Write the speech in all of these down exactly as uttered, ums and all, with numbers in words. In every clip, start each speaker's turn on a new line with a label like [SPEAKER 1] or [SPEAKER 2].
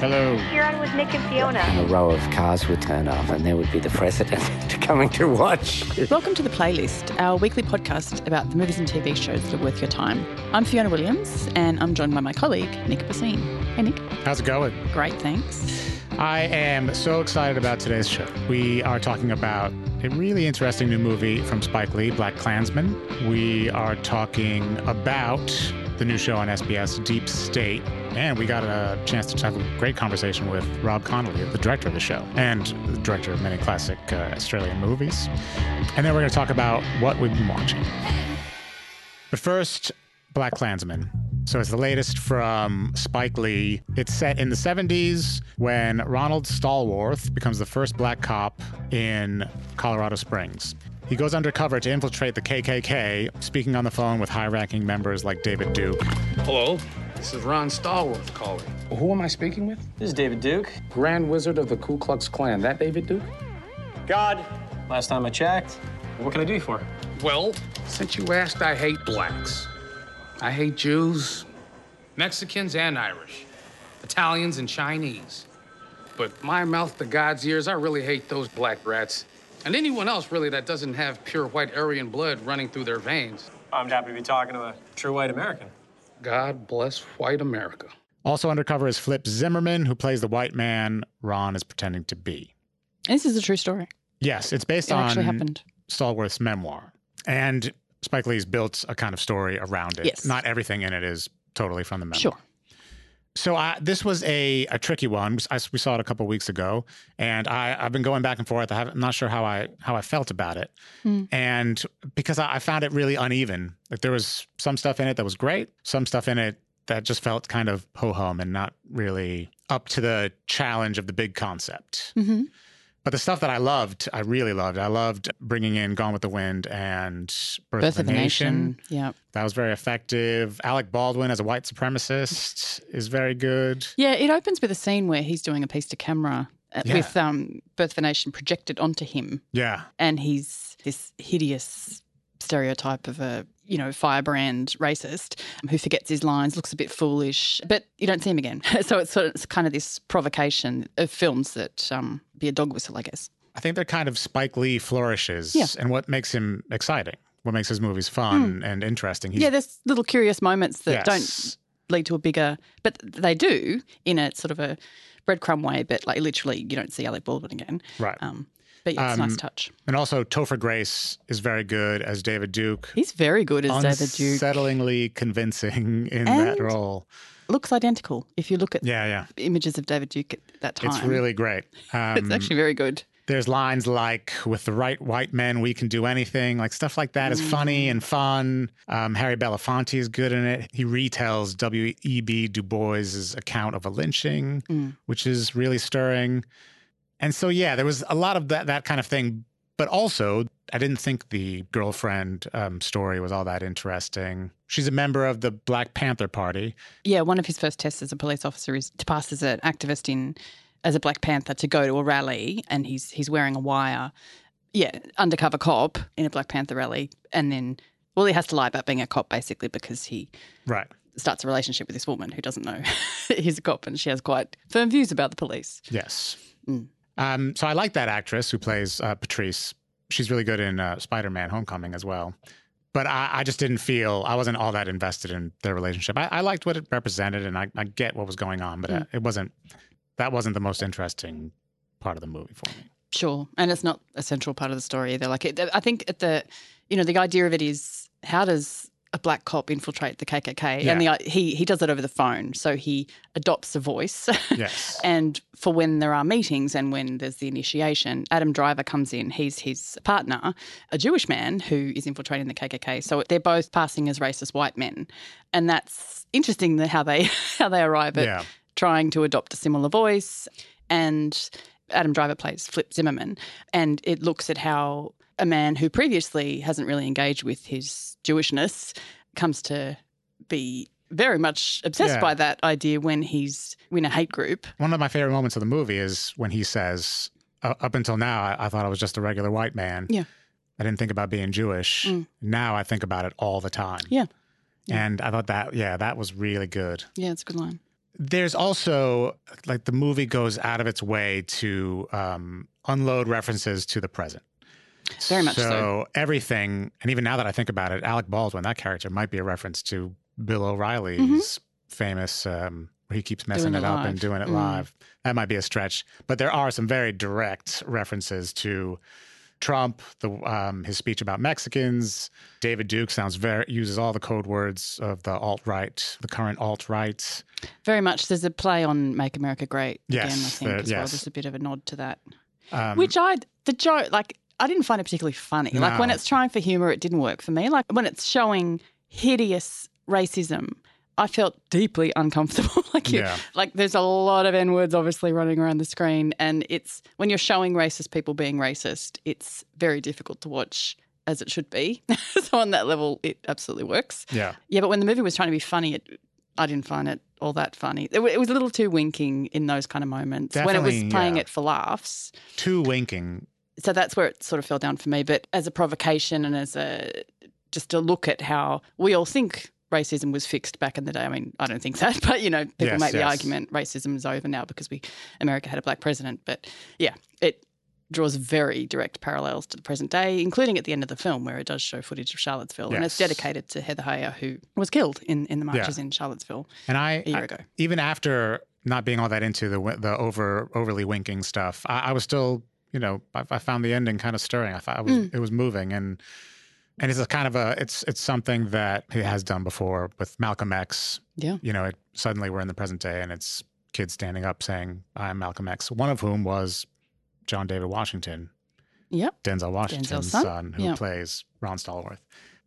[SPEAKER 1] Hello.
[SPEAKER 2] You're on with Nick and Fiona.
[SPEAKER 3] And a row of cars would turn up and there would be the president coming to watch.
[SPEAKER 4] Welcome to The Playlist, our weekly podcast about the movies and T V shows that are worth your time. I'm Fiona Williams and I'm joined by my colleague, Nick Bassine. Hey, Nick.
[SPEAKER 1] How's it going?
[SPEAKER 4] Great, thanks.
[SPEAKER 1] I am so excited about today's show. We are talking about a really interesting new movie from Spike Lee, BlacKkKlansman. We are talking about the new show on S B S, Deep State. And we got a chance to have a great conversation with Rob Connolly, the director of the show, and the director of many classic uh, Australian movies. And then we're going to talk about what we've been watching. But first, BlacKkKlansman. So it's the latest from Spike Lee. It's set in the seventies when Ronald Stallworth becomes the first black cop in Colorado Springs. He goes undercover to infiltrate the K K K, speaking on the phone with high-ranking members like David Duke.
[SPEAKER 5] Hello, this is Ron Stallworth calling. Who am I speaking with?
[SPEAKER 6] This is David Duke.
[SPEAKER 5] Grand Wizard of the Ku Klux Klan. That David Duke?
[SPEAKER 6] God. Last time I checked. What can I do you for?
[SPEAKER 5] Well, since you asked, I hate blacks. I hate Jews, Mexicans and Irish, Italians and Chinese. But my mouth to God's ears, I really hate those black rats. And anyone else, really, that doesn't have pure white Aryan blood running through their veins.
[SPEAKER 6] I'm happy to be talking to a true white American.
[SPEAKER 5] God bless white America.
[SPEAKER 1] Also undercover is Flip Zimmerman, who plays the white man Ron is pretending to be.
[SPEAKER 4] This is a true story.
[SPEAKER 1] Yes, it's based
[SPEAKER 4] It
[SPEAKER 1] on
[SPEAKER 4] actually happened.
[SPEAKER 1] Stallworth's memoir. And Spike Lee's built a kind of story around it.
[SPEAKER 4] Yes.
[SPEAKER 1] Not everything in it is totally from the memoir.
[SPEAKER 4] Sure.
[SPEAKER 1] So I, this was a, a tricky one. I, we saw it a couple weeks ago, and I, I've been going back and forth. I have, I'm not sure how I how I felt about it,
[SPEAKER 4] Mm.
[SPEAKER 1] and because I, I found it really uneven. Like there was some stuff in it that was great, some stuff in it that just felt kind of ho-hum and not really up to the challenge of the big concept.
[SPEAKER 4] Mm-hmm.
[SPEAKER 1] But the stuff that I loved, I really loved. I loved bringing in Gone with the Wind and Birth,
[SPEAKER 4] Birth
[SPEAKER 1] of a Nation.
[SPEAKER 4] Nation. Yeah.
[SPEAKER 1] That was very effective. Alec Baldwin as a white supremacist is very good.
[SPEAKER 4] Yeah, it opens with a scene where he's doing a piece to camera uh,
[SPEAKER 1] Yeah.
[SPEAKER 4] with um, Birth of a Nation projected onto him.
[SPEAKER 1] Yeah.
[SPEAKER 4] And he's this hideous stereotype of a, you know, firebrand racist who forgets his lines, looks a bit foolish, but you don't see him again. So it's sort of it's kind of this provocation of films that um, be a dog whistle, I guess.
[SPEAKER 1] I think they're kind of Spike Lee flourishes
[SPEAKER 4] Yeah.
[SPEAKER 1] and what makes him exciting, what makes his movies fun and interesting. He's,
[SPEAKER 4] Yeah, there's little curious moments that
[SPEAKER 1] Yes.
[SPEAKER 4] don't lead to a bigger, but they do in a sort of a breadcrumb way, but like literally you don't see Alec Baldwin again.
[SPEAKER 1] Right.
[SPEAKER 4] Um, but yeah, it's a
[SPEAKER 1] Um,
[SPEAKER 4] nice touch.
[SPEAKER 1] And also Topher Grace is very good as David Duke.
[SPEAKER 4] He's very good as David Duke.
[SPEAKER 1] Unsettlingly convincing in
[SPEAKER 4] And-
[SPEAKER 1] that role.
[SPEAKER 4] Looks identical if you look at
[SPEAKER 1] Yeah, yeah.
[SPEAKER 4] images of David Duke at that time.
[SPEAKER 1] It's really great. Um,
[SPEAKER 4] It's actually very good.
[SPEAKER 1] There's lines like, with the right white men, we can do anything. Like stuff like that is funny and fun. Um, Harry Belafonte is good in it. He retells W E B Du Bois's account of a lynching,
[SPEAKER 4] Mm.
[SPEAKER 1] which is really stirring. And so, yeah, there was a lot of that, that kind of thing. But also, I didn't think the girlfriend um, story was all that interesting. She's a member of the Black Panther Party.
[SPEAKER 4] Yeah, one of his first tests as a police officer is to pass as an activist in as a Black Panther to go to a rally, and he's he's wearing a wire. Yeah, undercover cop in a Black Panther rally, and then well, he has to lie about being a cop basically because he
[SPEAKER 1] Right.
[SPEAKER 4] starts a relationship with this woman who doesn't know he's a cop, and she has quite firm views about the police.
[SPEAKER 1] Yes.
[SPEAKER 4] Mm.
[SPEAKER 1] Um, so I like that actress who plays uh, Patrice. She's really good in uh, Spider-Man Homecoming as well. But I, I just didn't feel, I wasn't all that invested in their relationship. I, I liked what it represented and I, I get what was going on, but
[SPEAKER 4] Mm.
[SPEAKER 1] uh, it wasn't, that wasn't the most interesting part of the movie for me.
[SPEAKER 4] Sure, and it's not a central part of the story either. Like, it, I think at the, you know, the idea of it is how does a black cop infiltrate the K K K?
[SPEAKER 1] Yeah.
[SPEAKER 4] And the, he he does it over the phone, so he adopts a voice.
[SPEAKER 1] Yes.
[SPEAKER 4] And for when there are meetings and when there's the initiation, Adam Driver comes in. He's his partner, a Jewish man who is infiltrating the K K K. So they're both passing as racist white men, and that's interesting that how they how they arrive at
[SPEAKER 1] Yeah.
[SPEAKER 4] trying to adopt a similar voice. And Adam Driver plays Flip Zimmerman, and it looks at how a man who previously hasn't really engaged with his Jewishness comes to be very much obsessed
[SPEAKER 1] Yeah.
[SPEAKER 4] by that idea when he's in a hate group.
[SPEAKER 1] One of my favorite moments of the movie is when he says, uh, up until now, I, I thought I was just a regular white man.
[SPEAKER 4] Yeah.
[SPEAKER 1] I didn't think about being Jewish.
[SPEAKER 4] Mm.
[SPEAKER 1] Now I think about it all the time.
[SPEAKER 4] Yeah. Yeah.
[SPEAKER 1] And I thought that, yeah, that was really good.
[SPEAKER 4] Yeah, it's a good line.
[SPEAKER 1] There's also, like, the movie goes out of its way to um, unload references to the present.
[SPEAKER 4] Very much so.
[SPEAKER 1] So everything, and even now that I think about it, Alec Baldwin, that character, might be a reference to Bill O'Reilly's mm-hmm. famous, um, where he keeps messing
[SPEAKER 4] doing
[SPEAKER 1] it,
[SPEAKER 4] it
[SPEAKER 1] up
[SPEAKER 4] live.
[SPEAKER 1] and doing it
[SPEAKER 4] mm.
[SPEAKER 1] live. That might be a stretch. But there are some very direct references to Trump, the um, his speech about Mexicans. David Duke sounds very uses all the code words of the alt-right, the current alt-right.
[SPEAKER 4] Very much. There's a play on Make America Great
[SPEAKER 1] Yes,
[SPEAKER 4] again, I think,
[SPEAKER 1] the-
[SPEAKER 4] as well.
[SPEAKER 1] yes.
[SPEAKER 4] There's a bit of a nod to that.
[SPEAKER 1] Um,
[SPEAKER 4] Which I, the joke, like, I didn't find it particularly funny. Like, when
[SPEAKER 1] No.
[SPEAKER 4] it's trying for humour, it didn't work for me. Like, when it's showing hideous racism, I felt deeply uncomfortable. like, you,
[SPEAKER 1] Yeah.
[SPEAKER 4] like there's a lot of N-words obviously running around the screen, and it's when you're showing racist people being racist, it's very difficult to watch as it should be. So on that level, it absolutely works.
[SPEAKER 1] yeah.
[SPEAKER 4] Yeah, but when the movie was trying to be funny, it, I didn't find it all that funny. It, w- it was a little too winking in those kind of moments when it was
[SPEAKER 1] Definitely,
[SPEAKER 4] playing
[SPEAKER 1] yeah.
[SPEAKER 4] it for laughs.
[SPEAKER 1] Too winking.
[SPEAKER 4] So that's where it sort of fell down for me. But as a provocation and as a just to look at how we all think racism was fixed back in the day. I mean, I don't think that, but you know, people
[SPEAKER 1] Yes,
[SPEAKER 4] make the
[SPEAKER 1] yes.
[SPEAKER 4] argument racism is over now because we America had a black president. But yeah, it draws very direct parallels to the present day, including at the end of the film where it does show footage of Charlottesville, and it's
[SPEAKER 1] Yes.
[SPEAKER 4] dedicated to Heather Heyer, who was killed in, in the marches
[SPEAKER 1] Yeah.
[SPEAKER 4] in Charlottesville
[SPEAKER 1] And I,
[SPEAKER 4] a year
[SPEAKER 1] I-
[SPEAKER 4] ago.
[SPEAKER 1] even after not being all that into the the over overly winking stuff, I, I was still, you know, I, I found the ending kind of stirring. I thought it was,
[SPEAKER 4] Mm.
[SPEAKER 1] it was moving, and and it's a kind of a it's it's something that he has done before with Malcolm X.
[SPEAKER 4] Yeah.
[SPEAKER 1] You know, it, suddenly we're in the present day, and it's kids standing up saying, "I'm Malcolm X." One of whom was John David Washington,
[SPEAKER 4] Yep.
[SPEAKER 1] Denzel Washington's
[SPEAKER 4] Denzel's son.
[SPEAKER 1] son, who
[SPEAKER 4] Yeah.
[SPEAKER 1] plays Ron Stallworth.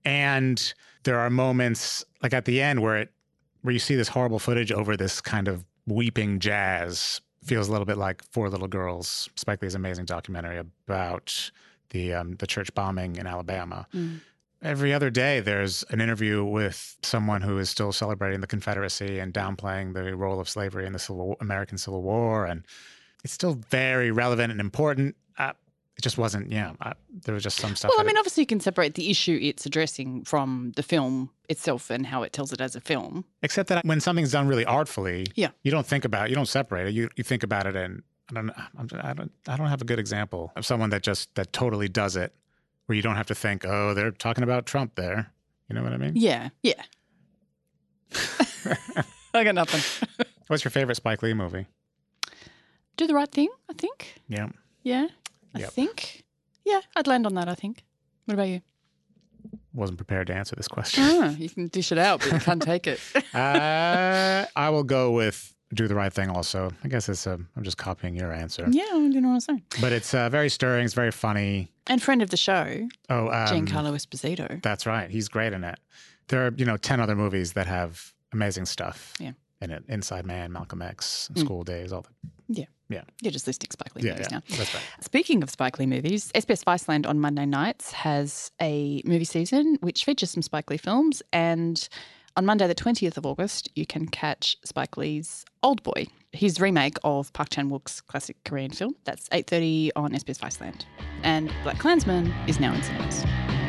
[SPEAKER 1] And there are moments like at the end where it where you see this horrible footage over this kind of weeping jazz. Feels a little bit like Four Little Girls, Spike Lee's amazing documentary about the um, the church bombing in Alabama.
[SPEAKER 4] Mm.
[SPEAKER 1] Every other day, there's an interview with someone who is still celebrating the Confederacy and downplaying the role of slavery in the Civil, American Civil War, and it's still very relevant and important. Uh, it just wasn't, yeah. Uh, there was just some stuff.
[SPEAKER 4] Well, I
[SPEAKER 1] that-
[SPEAKER 4] mean, obviously you can separate the issue it's addressing from the film itself and how it tells it as a film.
[SPEAKER 1] except that when something's done really artfully,
[SPEAKER 4] Yeah.
[SPEAKER 1] you don't think about it, you don't separate it. You you think about it, and I don't, I'm, I don't, I don't have a good example of someone that just that totally does it, where you don't have to think, oh, they're talking about Trump there. You know what I mean?
[SPEAKER 4] Yeah, yeah. I got nothing.
[SPEAKER 1] What's your favorite Spike Lee movie?
[SPEAKER 4] Do the Right Thing, I think.
[SPEAKER 1] Yeah.
[SPEAKER 4] Yeah, I
[SPEAKER 1] Yep.
[SPEAKER 4] think. Yeah, I'd land on that, I think. What about you?
[SPEAKER 1] Wasn't prepared to answer this question.
[SPEAKER 4] Ah, you can dish it out, but you can't take it.
[SPEAKER 1] uh, I will go with Do the Right Thing also. I guess it's a, I'm just copying your answer.
[SPEAKER 4] Yeah, you know what I'm saying.
[SPEAKER 1] But it's uh, very stirring. It's very funny.
[SPEAKER 4] And friend of the show,
[SPEAKER 1] Oh, um,
[SPEAKER 4] Giancarlo Esposito.
[SPEAKER 1] That's right. He's great in it. There are, you know, ten other movies that have amazing stuff
[SPEAKER 4] Yeah.
[SPEAKER 1] in it. Inside Man, Malcolm X,
[SPEAKER 4] Mm.
[SPEAKER 1] School Days, all that.
[SPEAKER 4] Yeah.
[SPEAKER 1] Yeah.
[SPEAKER 4] You're just listing Spike Lee
[SPEAKER 1] Yeah,
[SPEAKER 4] movies
[SPEAKER 1] yeah.
[SPEAKER 4] now.
[SPEAKER 1] That's right.
[SPEAKER 4] Speaking of Spike Lee movies, S B S Viceland on Monday nights has a movie season which features some Spike Lee films. And on Monday, the twentieth of August, you can catch Spike Lee's Old Boy, his remake of Park Chan-wook's classic Korean film. That's eight thirty on S B S Viceland. And Black Klansman is now in cinemas.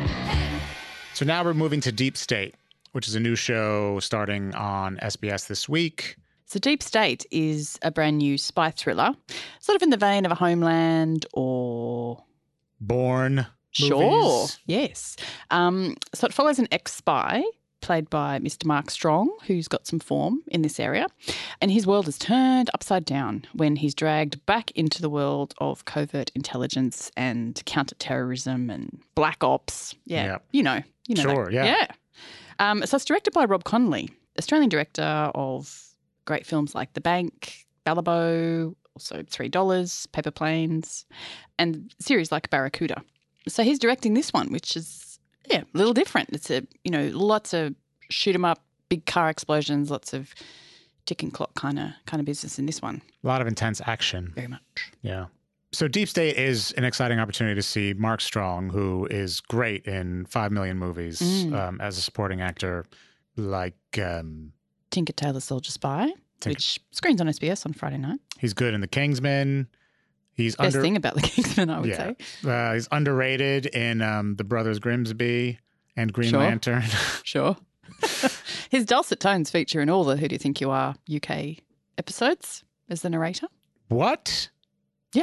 [SPEAKER 1] So now we're moving to Deep State, which is a new show starting on S B S this week.
[SPEAKER 4] So Deep State is a brand new spy thriller, sort of in the vein of a Homeland or...
[SPEAKER 1] Bourne.
[SPEAKER 4] Sure,
[SPEAKER 1] movies.
[SPEAKER 4] yes. Um, so it follows an ex-spy played by Mister Mark Strong, who's got some form in this area. And his world is turned upside down when he's dragged back into the world of covert intelligence and counterterrorism and black ops. Yeah,
[SPEAKER 1] Yep.
[SPEAKER 4] you know. You know
[SPEAKER 1] Sure,
[SPEAKER 4] that.
[SPEAKER 1] yeah.
[SPEAKER 4] Yeah. Um, so it's directed by Rob Connolly, Australian director of great films like The Bank, Ballabo, also Three Dollars, Paper Planes, and series like Barracuda. So he's directing this one, which is, yeah, a little different. It's a, you know, lots of shoot 'em up, big car explosions, lots of ticking clock kind of kind of business in this one.
[SPEAKER 1] A lot of intense action.
[SPEAKER 4] Very much.
[SPEAKER 1] Yeah. So Deep State is an exciting opportunity to see Mark Strong, who is great in five million movies
[SPEAKER 4] Mm.
[SPEAKER 1] um, as a supporting actor, like um,
[SPEAKER 4] Tinker Tailor Soldier Spy,
[SPEAKER 1] Tinker-
[SPEAKER 4] which screens on S B S on Friday night.
[SPEAKER 1] he's good in The Kingsman. He's
[SPEAKER 4] Best
[SPEAKER 1] under,
[SPEAKER 4] thing about the Kingsman, I would
[SPEAKER 1] yeah.
[SPEAKER 4] say.
[SPEAKER 1] Uh, he's underrated in um, The Brothers Grimsby and Green
[SPEAKER 4] Sure.
[SPEAKER 1] Lantern.
[SPEAKER 4] Sure. His dulcet tones feature in all the Who Do You Think You Are U K episodes as the narrator.
[SPEAKER 1] What?
[SPEAKER 4] Yeah.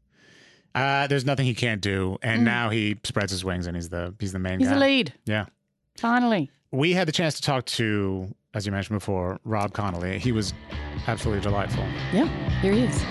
[SPEAKER 1] Uh, there's nothing he can't do, and mm. now he spreads his wings, and he's the he's the main
[SPEAKER 4] he's
[SPEAKER 1] guy.
[SPEAKER 4] He's the lead.
[SPEAKER 1] Yeah.
[SPEAKER 4] Finally.
[SPEAKER 1] We had the chance to talk to, as you mentioned before, Rob Connolly. He was absolutely delightful.
[SPEAKER 4] Yeah, here he is.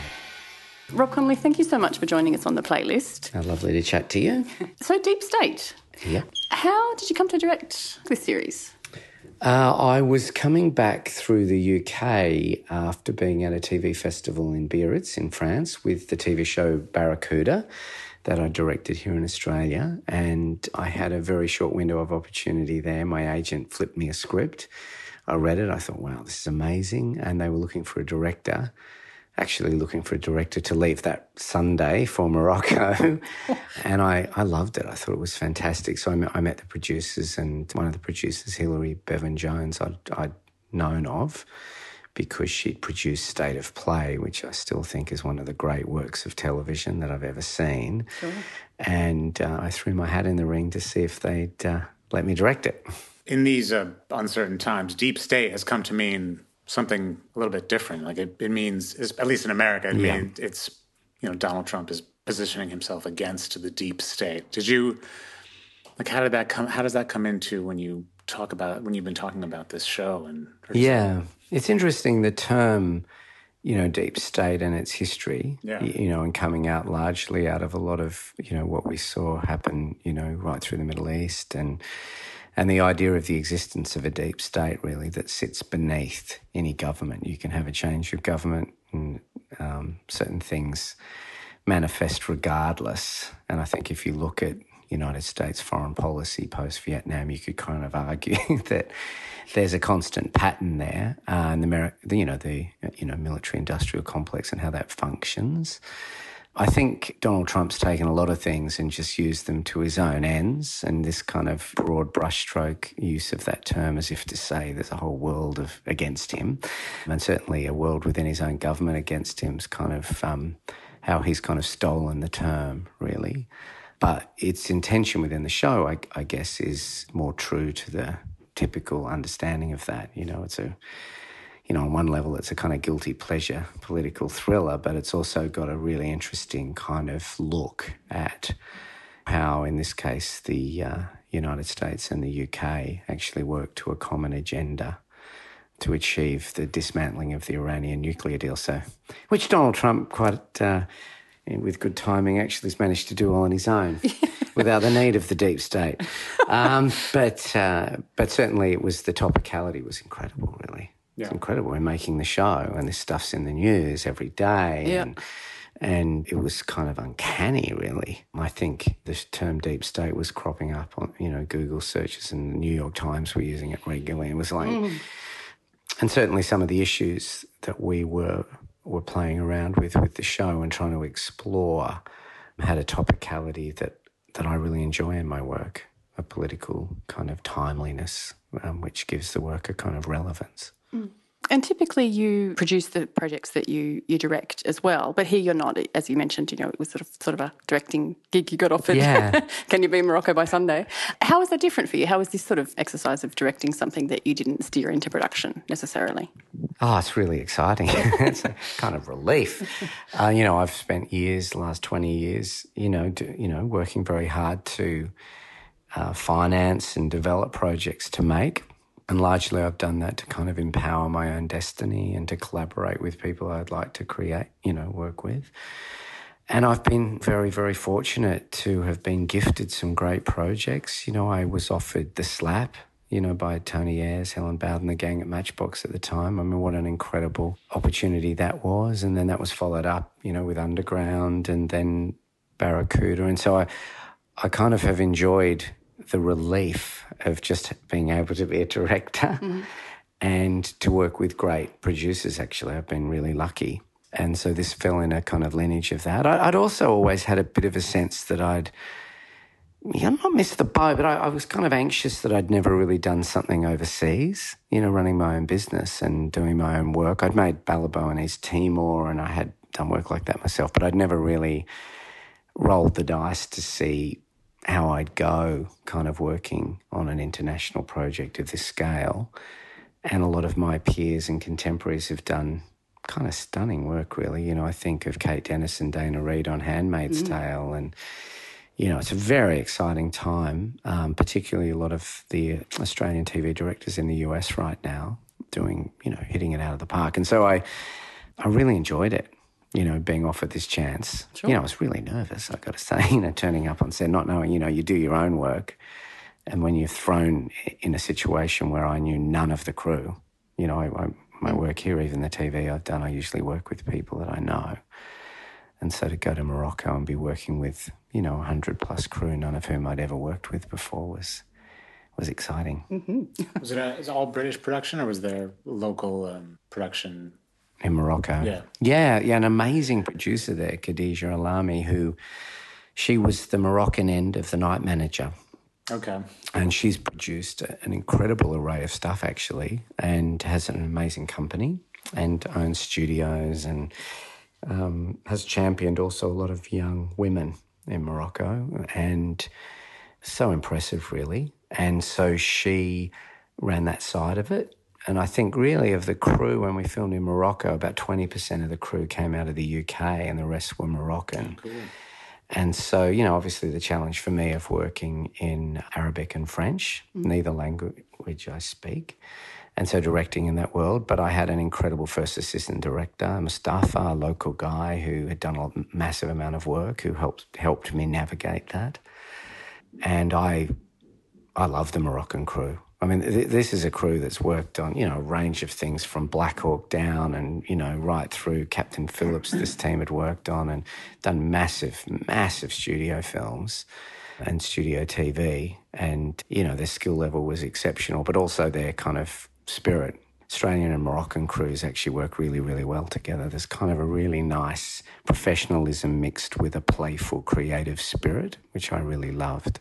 [SPEAKER 4] Rob Connolly, thank you so much for joining us on the playlist.
[SPEAKER 3] Oh, lovely to chat to you.
[SPEAKER 4] So, Deep State.
[SPEAKER 3] Yeah.
[SPEAKER 4] How did you come to direct this series?
[SPEAKER 3] Uh, I was coming back through the U K after being at a T V festival in Biarritz in France with the T V show Barracuda that I directed here in Australia. And I had a very short window of opportunity there. My agent flipped me a script. I read it. I thought, wow, this is amazing. And they were looking for a director, actually looking for a director to leave that Sunday for Morocco. And I, I loved it. I thought it was fantastic. So I met, I met the producers, and one of the producers, Hilary Bevan-Jones, I'd, I'd known of because she'd produced State of Play, which I still think is one of the great works of television that I've ever seen. Sure. And uh, I threw my hat in the ring to see if they'd uh, let me direct it.
[SPEAKER 1] In these uh, uncertain times, Deep State has come to mean something a little bit different. Like it, it means, at least in America, it yeah. means it's, you know, Donald Trump is positioning himself against the deep state. Did you, like, how did that come, how does that come into when you talk about, when you've been talking about this show? And
[SPEAKER 3] Yeah, something? It's interesting, the term, you know, deep state and its history,
[SPEAKER 1] yeah.
[SPEAKER 3] you know, and coming out largely out of a lot of, you know, what we saw happen, you know, right through the Middle East, and And the idea of the existence of a deep state, really, that sits beneath any government. You can have a change of government and um, certain things manifest regardless. And I think if you look at United States foreign policy post-Vietnam, you could kind of argue that there's a constant pattern there, uh, and the, you know, the you know military-industrial complex and how that functions. I think Donald Trump's taken a lot of things and just used them to his own ends, and this kind of broad brushstroke use of that term as if to say there's a whole world of against him, and certainly a world within his own government against him is kind of um, how he's kind of stolen the term, really. But its intention within the show, I, I guess, is more true to the typical understanding of that. You know, it's a... You know, on one level, it's a kind of guilty pleasure political thriller, but it's also got a really interesting kind of look at how, in this case, the uh, United States and the U K actually work to a common agenda to achieve the dismantling of the Iranian nuclear deal. So, which Donald Trump, quite uh, with good timing, actually has managed to do all on his own without the need of the deep state. Um, but uh, but certainly, it was the topicality was incredible, really.
[SPEAKER 1] Yeah.
[SPEAKER 3] It's incredible. We're making the show and this stuff's in the news every day.
[SPEAKER 4] Yeah.
[SPEAKER 3] And, and it was kind of uncanny, really. I think the term deep state was cropping up on, you know, Google searches, and the New York Times were using it regularly. It was like, mm. and certainly some of the issues that we were were playing around with with the show and trying to explore had a topicality that, that I really enjoy in my work, a political kind of timeliness, um, which gives the work a kind of relevance.
[SPEAKER 4] Mm. And typically you produce the projects that you, you direct as well, but here you're not, as you mentioned, you know, it was sort of sort of a directing gig you got offered.
[SPEAKER 3] Yeah.
[SPEAKER 4] Can you be in Morocco by Sunday? How is that different for you? How is this sort of exercise of directing something that you didn't steer into production necessarily?
[SPEAKER 3] Oh, it's really exciting. It's a kind of relief. Uh, you know, I've spent years, the last twenty years, you know, do, you know, working very hard to uh, finance and develop projects to make. And largely I've done that to kind of empower my own destiny and to collaborate with people I'd like to create, you know, work with. And I've been very, very fortunate to have been gifted some great projects. You know, I was offered The Slap, you know, by Tony Ayres, Helen Bowden, the gang at Matchbox at the time. I mean, what an incredible opportunity that was. And then that was followed up, you know, with Underground and then Barracuda. And so I, I kind of have enjoyed the relief of just being able to be a director mm-hmm. and to work with great producers, actually. I've been really lucky. And so this fell in a kind of lineage of that. I, I'd also always had a bit of a sense that I'd, yeah, not missed the boat, but I, I was kind of anxious that I'd never really done something overseas, you know, running my own business and doing my own work. I'd made Balibo and East Timor and I had done work like that myself, but I'd never really rolled the dice to see how I'd go kind of working on an international project of this scale. And a lot of my peers and contemporaries have done kind of stunning work, really. You know, I think of Kate Dennis and Dana Reed on Handmaid's mm. Tale, and, you know, it's a very exciting time, um, particularly a lot of the Australian T V directors in the U S right now doing, you know, hitting it out of the park. And so I, I really enjoyed it, you know, being offered this chance. Sure. You know, I was really nervous, I've got to say, you know, turning up on set, not knowing, you know, you do your own work. And when you're thrown in a situation where I knew none of the crew, you know, I, I, my work here, even the T V I've done, I usually work with people that I know. And so to go to Morocco and be working with, you know, one hundred plus crew, none of whom I'd ever worked with before, was was exciting.
[SPEAKER 1] Mm-hmm. Was it a, is it all British production, or was there local um, production?
[SPEAKER 3] In Morocco?
[SPEAKER 1] Yeah.
[SPEAKER 3] Yeah, yeah, an amazing producer there, Khadija Alami, who, she was the Moroccan end of The Night Manager.
[SPEAKER 1] Okay.
[SPEAKER 3] And she's produced an incredible array of stuff, actually, and has an amazing company and owns studios and um, has championed also a lot of young women in Morocco, and so impressive, really. And so she ran that side of it. And I think really of the crew, when we filmed in Morocco, about twenty percent of the crew came out of the U K and the rest were Moroccan.
[SPEAKER 1] Cool.
[SPEAKER 3] And so, you know, obviously the challenge for me of working in Arabic and French, mm. neither language I speak, and so directing in that world. But I had an incredible first assistant director, Mustafa, a local guy who had done a massive amount of work, who helped helped me navigate that. And I, I love the Moroccan crew. I mean, th- this is a crew that's worked on, you know, a range of things from Black Hawk Down and, you know, right through Captain Phillips, this team had worked on, and done massive, massive studio films and studio T V. And, you know, their skill level was exceptional, but also their kind of spirit. Australian and Moroccan crews actually work really, really well together. There's kind of a really nice professionalism mixed with a playful, creative spirit, which I really loved.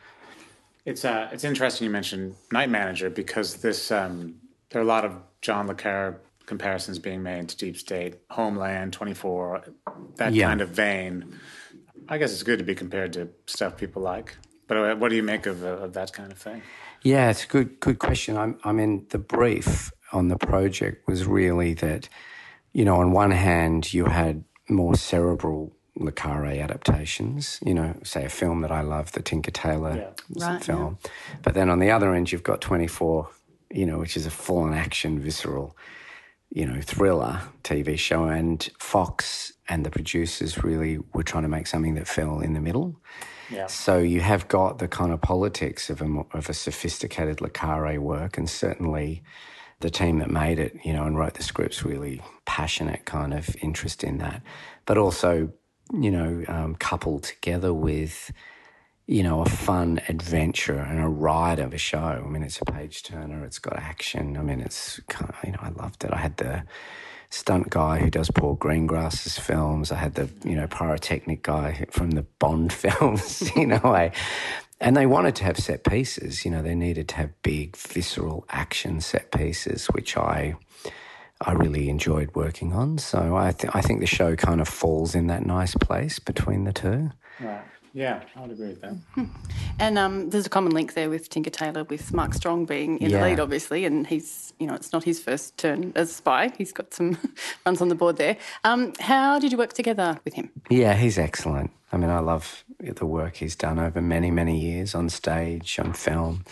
[SPEAKER 1] It's uh, it's interesting you mentioned Night Manager, because this um, there are a lot of John le Carre comparisons being made to Deep State, Homeland, twenty-four, that yeah. kind of vein. I guess it's good to be compared to stuff people like. But what do you make of, of that kind of thing?
[SPEAKER 3] Yeah, it's a good good question. I'm, I mean, the brief on the project was really that, you know, on one hand you had more cerebral le Carre adaptations, you know, say a film that I love, the Tinker Tailor
[SPEAKER 4] yeah. right,
[SPEAKER 3] film.
[SPEAKER 4] Yeah.
[SPEAKER 3] But then on the other end, you've got twenty-four, you know, which is a full-on action, visceral, you know, thriller T V show. And Fox and the producers really were trying to make something that fell in the middle.
[SPEAKER 1] Yeah.
[SPEAKER 3] So you have got the kind of politics of a, of a sophisticated le Carre work, and certainly the team that made it, you know, and wrote the scripts, really passionate kind of interest in that. But also, you know, um, coupled together with, you know, a fun adventure and a ride of a show. I mean, it's a page-turner, it's got action. I mean, it's kind of, you know, I loved it. I had the stunt guy who does Paul Greengrass's films. I had the, you know, pyrotechnic guy from the Bond films, you know. I, and they wanted to have set pieces, you know, they needed to have big, visceral action set pieces, which I... I really enjoyed working on. So I, th- I think the show kind of falls in that nice place between the two.
[SPEAKER 1] Right. Yeah, I would agree with that.
[SPEAKER 4] Mm-hmm. And um, there's a common link there with Tinker Tailor, with Mark Strong being in yeah. the lead, obviously, and he's, you know, it's not his first turn as a spy. He's got some runs on the board there. Um, how did you work together with him?
[SPEAKER 3] Yeah, he's excellent. I mean, I love the work he's done over many, many years on stage, on film.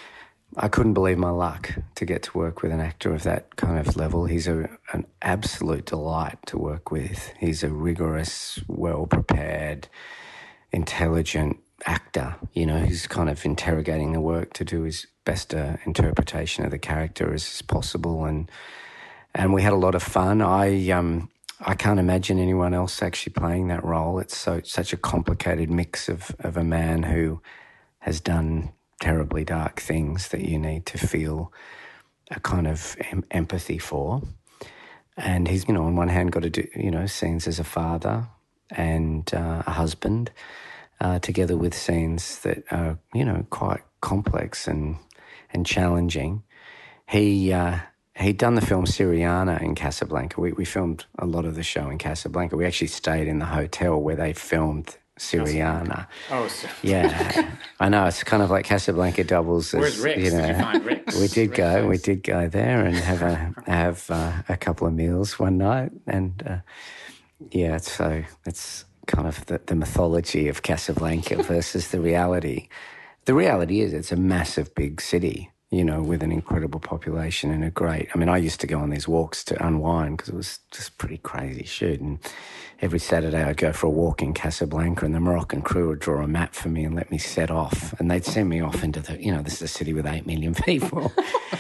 [SPEAKER 3] I couldn't believe my luck to get to work with an actor of that kind of level. He's a, an absolute delight to work with. He's a rigorous, well-prepared, intelligent actor, you know, who's kind of interrogating the work to do his best uh, interpretation of the character as possible. And and we had a lot of fun. I um I can't imagine anyone else actually playing that role. It's so such a complicated mix of, of a man who has done terribly dark things that you need to feel a kind of em- empathy for. And he's, you know, on one hand got to do, you know, scenes as a father and uh, a husband, uh, together with scenes that are, you know, quite complex and and challenging. He uh, he'd done the film Syriana in Casablanca. We we filmed a lot of the show in Casablanca. We actually stayed in the hotel where they filmed Syriana.
[SPEAKER 1] Oh, so.
[SPEAKER 3] Yeah. I know, it's kind of like Casablanca doubles.
[SPEAKER 1] Where's
[SPEAKER 3] as,
[SPEAKER 1] Rick's?
[SPEAKER 3] You know,
[SPEAKER 1] Did you find Rick's?
[SPEAKER 3] We did
[SPEAKER 1] Rick's
[SPEAKER 3] go.
[SPEAKER 1] place?
[SPEAKER 3] We did go there and have a have uh, a couple of meals one night, and uh, yeah, so it's kind of the, the mythology of Casablanca versus the reality. The reality is it's a massive big city, you know, with an incredible population and a great... I mean, I used to go on these walks to unwind because it was just pretty crazy shit. And every Saturday I'd go for a walk in Casablanca and the Moroccan crew would draw a map for me and let me set off. And they'd send me off into the, you know, this is a city with eight million people.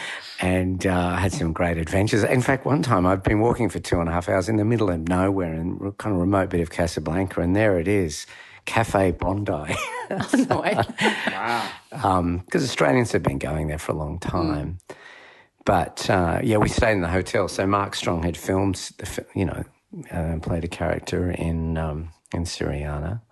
[SPEAKER 3] And uh, I had some great adventures. In fact, one time I'd been walking for two and a half hours in the middle of nowhere in a kind of remote bit of Casablanca, and there it is, Cafe Bondi.
[SPEAKER 4] Oh, no way.
[SPEAKER 1] Wow.
[SPEAKER 3] Because um, Australians had been going there for a long time. Mm. But, uh, yeah, we stayed in the hotel. So Mark Strong had filmed, the, you know, uh, played a character in, um, in Syriana,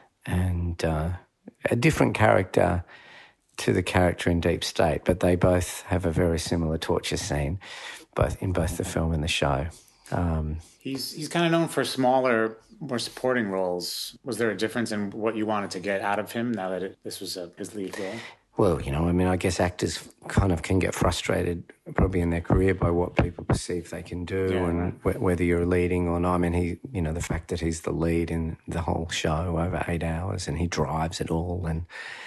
[SPEAKER 3] and uh, a different character to the character in Deep State, but they both have a very similar torture scene, both in both the film and the show. Um,
[SPEAKER 1] he's he's kind of known for smaller, more supporting roles. Was there a difference in what you wanted to get out of him now that it, this was a, his lead role?
[SPEAKER 3] Well, you know, I mean, I guess actors kind of can get frustrated probably in their career by what people perceive they can do, yeah, and right. w- whether you're leading or not. I mean, he, you know, the fact that he's the lead in the whole show over eight hours and he drives it all, and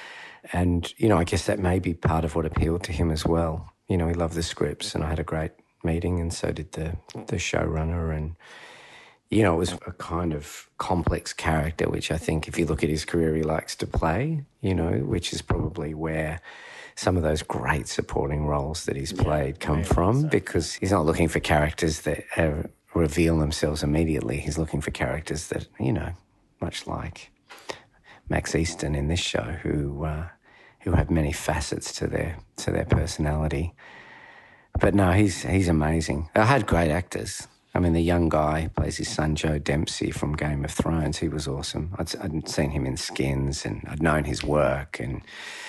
[SPEAKER 3] And, you know, I guess that may be part of what appealed to him as well. You know, he loved the scripts, and I had a great meeting, and so did the, the showrunner. And, you know, it was a kind of complex character, which I think if you look at his career, he likes to play, you know, which is probably where some of those great supporting roles that he's played yeah, come yeah, from, so. Because he's not looking for characters that uh, reveal themselves immediately. He's looking for characters that, you know, much like Max Easton in this show, who uh, who have many facets to their to their personality. But no, he's he's amazing. I had great actors. I mean, the young guy who plays his son, Joe Dempsey from Game of Thrones. He was awesome. I'd, I'd seen him in Skins, and I'd known his work. And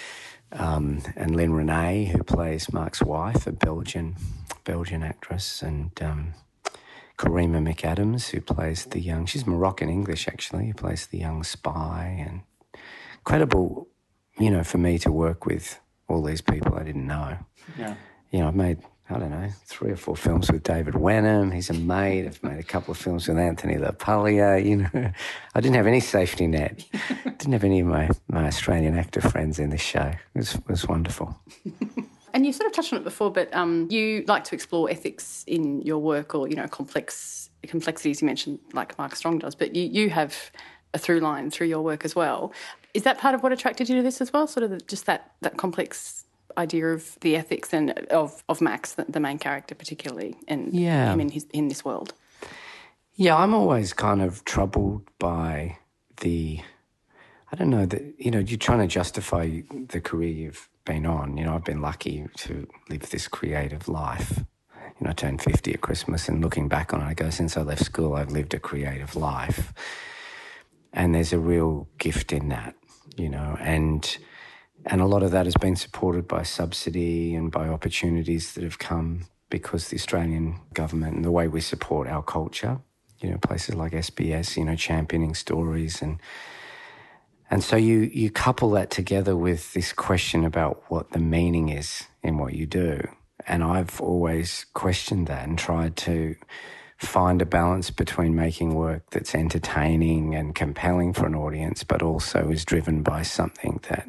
[SPEAKER 3] um, and Lynn Renee, who plays Mark's wife, a Belgian Belgian actress, and um, Karima McAdams, who plays the young. She's Moroccan English actually. Who plays the young spy, and incredible, you know, for me to work with all these people I didn't know.
[SPEAKER 1] Yeah.
[SPEAKER 3] You know, I've made, I don't know, three or four films with David Wenham. He's a mate. I've made a couple of films with Anthony LaPaglia. You know, I didn't have any safety net. Didn't have any of my, my Australian actor friends in this show. It was, it was wonderful.
[SPEAKER 4] And you sort of touched on it before, but um, you like to explore ethics in your work, or, you know, complex complexities you mentioned, like Mark Strong does, but you, you have a through line through your work as well. Is that part of what attracted you to this as well, sort of the, just that, that complex idea of the ethics and of, of Max, the, the main character particularly, and
[SPEAKER 3] yeah.
[SPEAKER 4] him in, his, in this world?
[SPEAKER 3] Yeah, I'm always kind of troubled by the, I don't know, that, you know, you're trying to justify the career you've been on. You know, I've been lucky to live this creative life. You know, I turned fifty at Christmas, and looking back on it, I go, since I left school, I've lived a creative life. And there's a real gift in that, you know, and and a lot of that has been supported by subsidy and by opportunities that have come because the Australian government and the way we support our culture, you know, places like S B S, you know, championing stories. And and so you, you couple that together with this question about what the meaning is in what you do. And I've always questioned that and tried to find a balance between making work that's entertaining and compelling for an audience, but also is driven by something that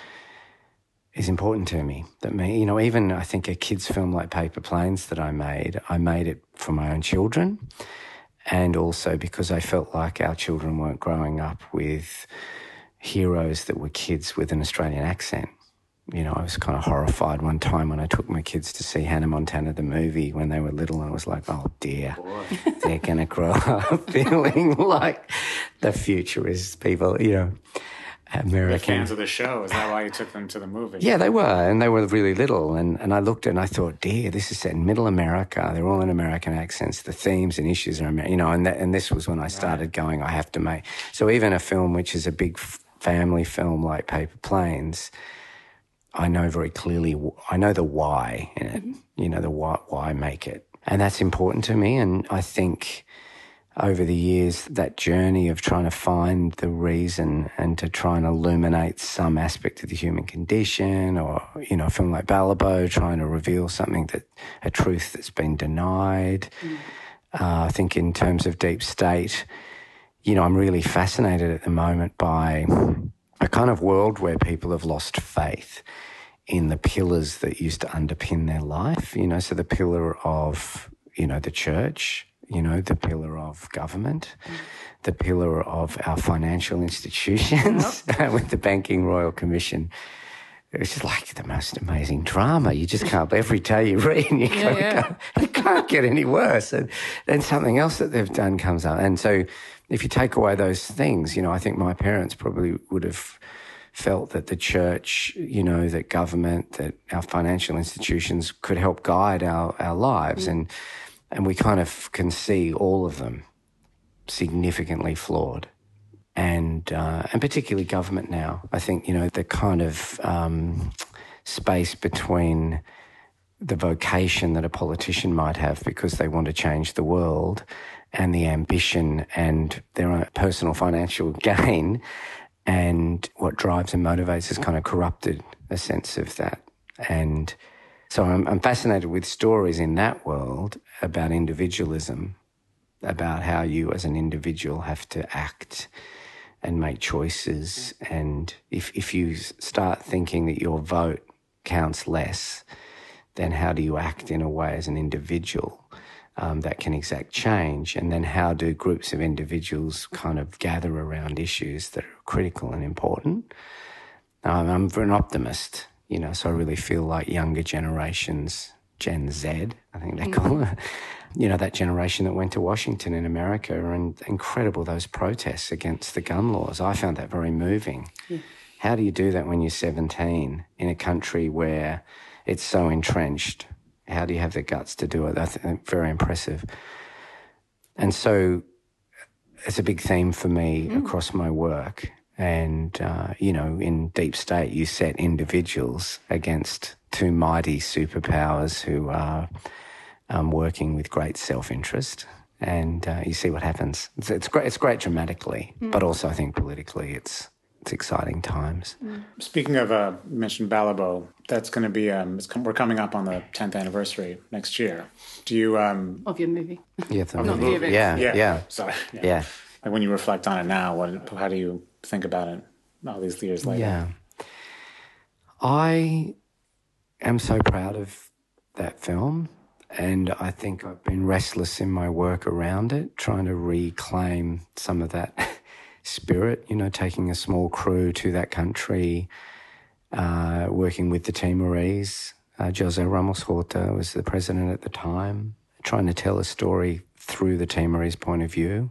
[SPEAKER 3] is important to me. That me, you know, even I think a kids' film like Paper Planes that I made, I made it for my own children, and also because I felt like our children weren't growing up with heroes that were kids with an Australian accent. You know, I was kind of horrified one time when I took my kids to see Hannah Montana, the movie, when they were little, and I was like, oh dear, they're going to grow up feeling like the future is people, you know, American.
[SPEAKER 1] They're fans of the show. Is that why you took them to the movie?
[SPEAKER 3] Yeah, they were, and they were really little. And, and I looked and I thought, dear, this is set in middle America. They're all in American accents. The themes and issues are, you know, and that, and this was when I started right. going, I have to make. So even a film which is a big family film like Paper Planes, I know very clearly, I know the why in it, you know, the why, why make it. And that's important to me. And I think over the years, that journey of trying to find the reason and to try and illuminate some aspect of the human condition, or, you know, a film like Balibo trying to reveal something that, a truth that's been denied. Mm. Uh, I think in terms of Deep State, you know, I'm really fascinated at the moment by a kind of world where people have lost faith in the pillars that used to underpin their life, you know, so the pillar of, you know, the church, you know, the pillar of government, mm. the pillar of our financial institutions, yep. with the Banking Royal Commission. It's just like the most amazing drama. You just can't, every day you read and you yeah, go, yeah. it can't get any worse. And then something else that they've done comes up. And so if you take away those things, you know, I think my parents probably would have felt that the church, you know, that government, that our financial institutions could help guide our, our lives. Mm. And And we kind of can see all of them significantly flawed. And uh, and particularly government now. I think, you know, the kind of um, space between the vocation that a politician might have because they want to change the world and the ambition and their own personal financial gain, and what drives and motivates has kind of corrupted a sense of that. And so I'm, I'm fascinated with stories in that world about individualism, about how you as an individual have to act and make choices. And if, if you start thinking that your vote counts less, then how do you act in a way as an individual um, that can exact change? And then how do groups of individuals kind of gather around issues that are critical and important? Um, I'm an optimist. You know, so I really feel like younger generations, Gen Z, I think they call it, you know, that generation that went to Washington in America, and incredible, those protests against the gun laws. I found that very moving. Yeah. How do you do that when you're seventeen in a country where it's so entrenched? How do you have the guts to do it? That's very impressive. And so it's a big theme for me mm. across my work. And, uh, you know, in Deep State, you set individuals against two mighty superpowers who are um, working with great self-interest. And uh, you see what happens. It's, it's great. It's great dramatically, mm. but also I think politically it's it's exciting times.
[SPEAKER 1] Mm. Speaking of, uh, you mentioned Balibo. That's going to be, um, it's com- we're coming up on the tenth anniversary next year. Do you... Um,
[SPEAKER 4] of your movie.
[SPEAKER 3] Yeah, the
[SPEAKER 4] Not
[SPEAKER 3] movie.
[SPEAKER 4] the
[SPEAKER 3] Yeah,
[SPEAKER 1] yeah.
[SPEAKER 3] yeah.
[SPEAKER 1] Sorry. Yeah.
[SPEAKER 3] yeah.
[SPEAKER 1] Like when you reflect on it now, what, how do you think about it all these years later?
[SPEAKER 3] Yeah. I am so proud of that film, and I think I've been restless in my work around it, trying to reclaim some of that spirit, you know, taking a small crew to that country, uh, working with the Timorese. Uh, José Ramos Horta was the president at the time, trying to tell a story through the Timorese point of view,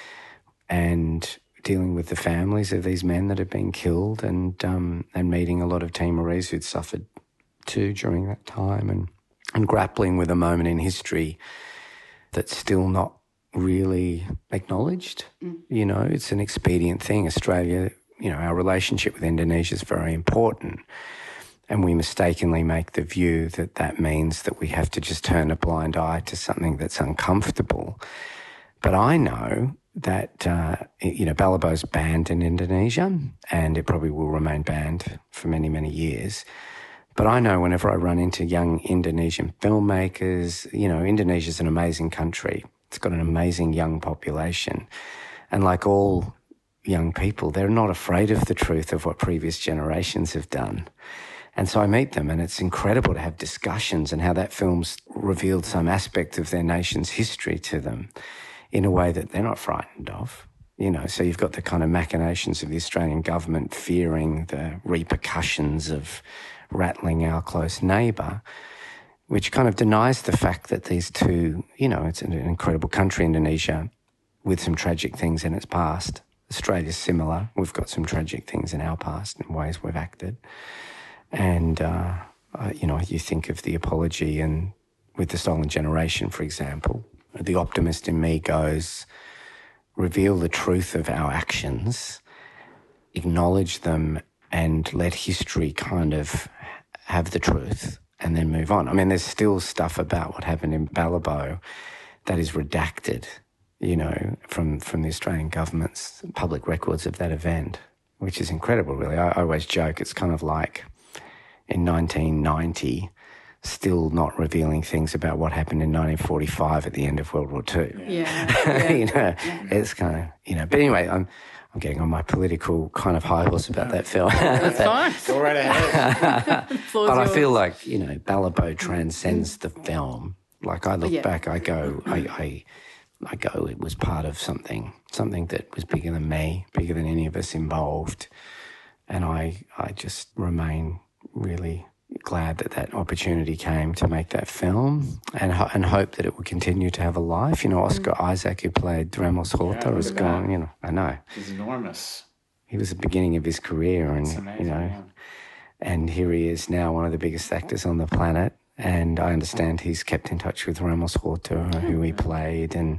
[SPEAKER 3] and dealing with the families of these men that had been killed, and um, and meeting a lot of Timorese who'd suffered too during that time, and, and grappling with a moment in history that's still not really acknowledged. Mm. You know, it's an expedient thing. Australia, you know, our relationship with Indonesia is very important, and we mistakenly make the view that that means that we have to just turn a blind eye to something that's uncomfortable. But I know that, uh, you know, Balibo's banned in Indonesia, and it probably will remain banned for many, many years. But I know whenever I run into young Indonesian filmmakers, you know, Indonesia's an amazing country. It's got an amazing young population. And like all young people, they're not afraid of the truth of what previous generations have done. And so I meet them, and it's incredible to have discussions and how that film's revealed some aspect of their nation's history to them in a way that they're not frightened of. You know, so you've got the kind of machinations of the Australian government fearing the repercussions of rattling our close neighbour, which kind of denies the fact that these two, you know, it's an incredible country, Indonesia, with some tragic things in its past. Australia's similar. We've got some tragic things in our past and ways we've acted. And, uh, uh, you know, you think of the apology and with the Stolen Generation, for example, the optimist in me goes, reveal the truth of our actions, acknowledge them, and let history kind of have the truth and then move on. I mean, there's still stuff about what happened in Balibo that is redacted, you know, from, from the Australian government's public records of that event, which is incredible, really. I, I always joke it's kind of like in nineteen ninety, still not revealing things about what happened in nineteen forty-five at the end of World War Two.
[SPEAKER 4] Yeah. yeah.
[SPEAKER 3] you know, yeah. It's kind of, you know, but anyway, I'm I'm getting on my political kind of high horse about that film.
[SPEAKER 4] That's fine.
[SPEAKER 1] Go right ahead.
[SPEAKER 3] But I feel like, you know, Balibo transcends the film. Like I look
[SPEAKER 4] yeah.
[SPEAKER 3] back, I go, I, I, I go, it was part of something, something that was bigger than me, bigger than any of us involved. And I, I just remain really glad that that opportunity came to make that film, and ho- and hope that it will continue to have a life. You know, Oscar mm. Isaac, who played Ramos Horta,
[SPEAKER 1] yeah,
[SPEAKER 3] is gone.
[SPEAKER 1] That.
[SPEAKER 3] You know, I know.
[SPEAKER 1] He's enormous.
[SPEAKER 3] He was the beginning of his career, and
[SPEAKER 1] amazing,
[SPEAKER 3] you know,
[SPEAKER 1] yeah.
[SPEAKER 3] and here he is now, one of the biggest actors on the planet. And I understand he's kept in touch with Ramos Horta, mm. who he played, and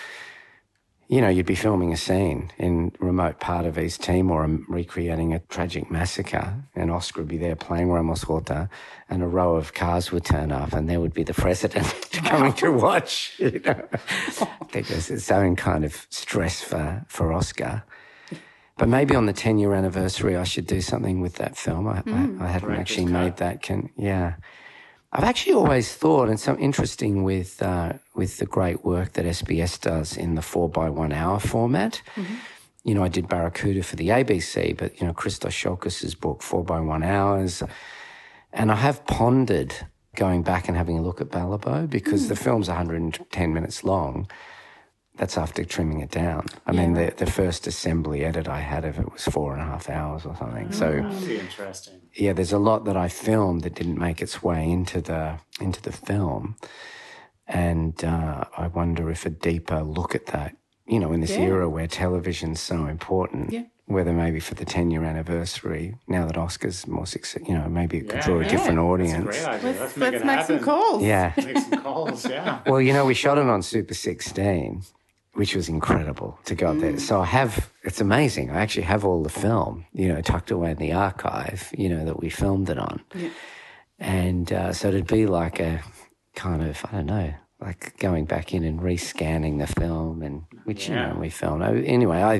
[SPEAKER 3] you know, you'd be filming a scene in a remote part of East Timor and recreating a tragic massacre, and Oscar would be there playing Ramos Horta, and a row of cars would turn up, and there would be the president coming to watch. You know, there's its own kind of stress for, for Oscar. But maybe on the ten-year anniversary, I should do something with that film. I, mm, I, I hadn't actually made that. Can yeah. I've actually always thought, and so interesting with uh, with the great work that S B S does in the four by one hour format. Mm-hmm. You know, I did Barracuda for the A B C, but, you know, Christos Scholkis' book, four by one hours. And I have pondered going back and having a look at Balibo, because mm. the film's one hundred ten minutes long. That's after trimming it down. I yeah, mean, right. the, the first assembly edit I had of it was four and a half hours or something.
[SPEAKER 1] Oh,
[SPEAKER 3] so,
[SPEAKER 1] really interesting.
[SPEAKER 3] Yeah, there's a lot that I filmed that didn't make its way into the into the film, and uh, I wonder if a deeper look at that, you know, in this yeah. era where television's so important, yeah. whether maybe for the ten-year anniversary, now that Oscar's more successful, you know, maybe it could yeah, draw a yeah. different audience.
[SPEAKER 1] That's a great idea.
[SPEAKER 4] Let's,
[SPEAKER 1] let's make,
[SPEAKER 4] let's
[SPEAKER 1] it
[SPEAKER 4] make
[SPEAKER 1] happen.
[SPEAKER 4] some calls.
[SPEAKER 3] Yeah.
[SPEAKER 1] Make some calls, yeah.
[SPEAKER 3] Well, you know, we shot it on Super sixteen, which was incredible to go up mm. there. So I have, it's amazing. I actually have all the film, you know, tucked away in the archive, you know, that we filmed it on. Yeah. And uh, so it'd be like a kind of, I don't know, like going back in and rescanning the film, and which, yeah. you know, we filmed. Anyway, I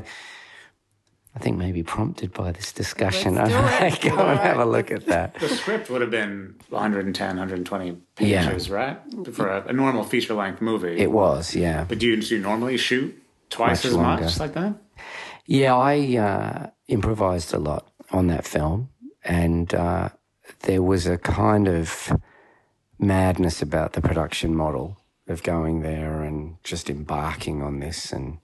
[SPEAKER 3] I think maybe prompted by this discussion, I might go and have a look at that.
[SPEAKER 1] The script would have been one hundred ten, one hundred twenty pages, yeah. right? For a, a normal feature-length movie.
[SPEAKER 3] It was, yeah.
[SPEAKER 1] But do you, do you normally shoot twice much as longer. much like that?
[SPEAKER 3] Yeah, I uh, improvised a lot on that film, and uh, there was a kind of madness about the production model of going there and just embarking on this, and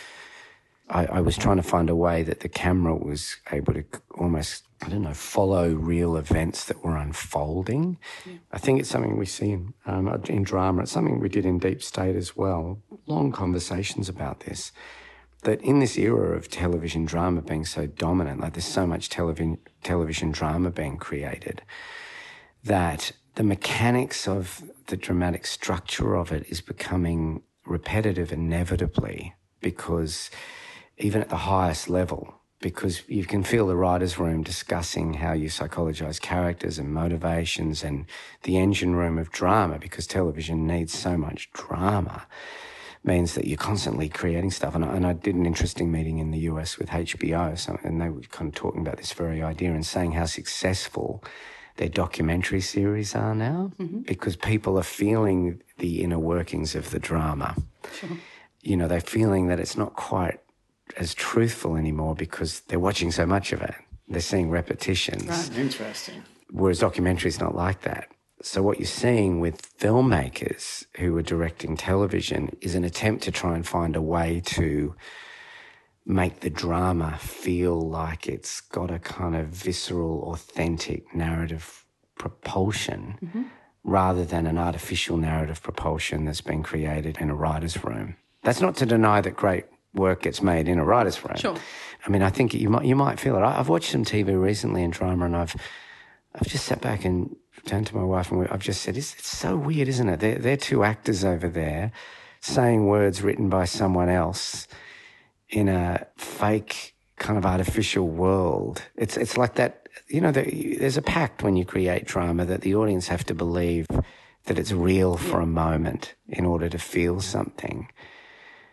[SPEAKER 3] I, I was trying to find a way that the camera was able to almost, I don't know, follow real events that were unfolding. Yeah. I think it's something we see in, um, in drama. It's something we did in Deep State as well. Long conversations about this, that in this era of television drama being so dominant, like there's so much television television drama being created, that the mechanics of the dramatic structure of it is becoming repetitive inevitably, because even at the highest level, because you can feel the writer's room discussing how you psychologize characters and motivations, and the engine room of drama, because television needs so much drama, means that you're constantly creating stuff. And I, and I did an interesting meeting in the U S with H B O, so, and they were kind of talking about this very idea and saying how successful their documentary series are now, mm-hmm. because people are feeling the inner workings of the drama. Sure. You know, they're feeling that it's not quite as truthful anymore because they're watching so much of it. They're seeing repetitions.
[SPEAKER 1] Right. Interesting.
[SPEAKER 3] Whereas documentary's not like that. So what you're seeing with filmmakers who are directing television is an attempt to try and find a way to make the drama feel like it's got a kind of visceral, authentic narrative propulsion, mm-hmm. rather than an artificial narrative propulsion that's been created in a writer's room. That's not to deny that great work gets made in a writer's room.
[SPEAKER 4] Sure.
[SPEAKER 3] I mean, I think you might you might feel it. I've watched some T V recently in drama, and I've I've just sat back and turned to my wife, and I've just said, it's, it's so weird, isn't it? They're, they're two actors over there saying words written by someone else in a fake kind of artificial world. It's it's like that, you know, the, there's a pact when you create drama that the audience have to believe that it's real for a moment in order to feel something.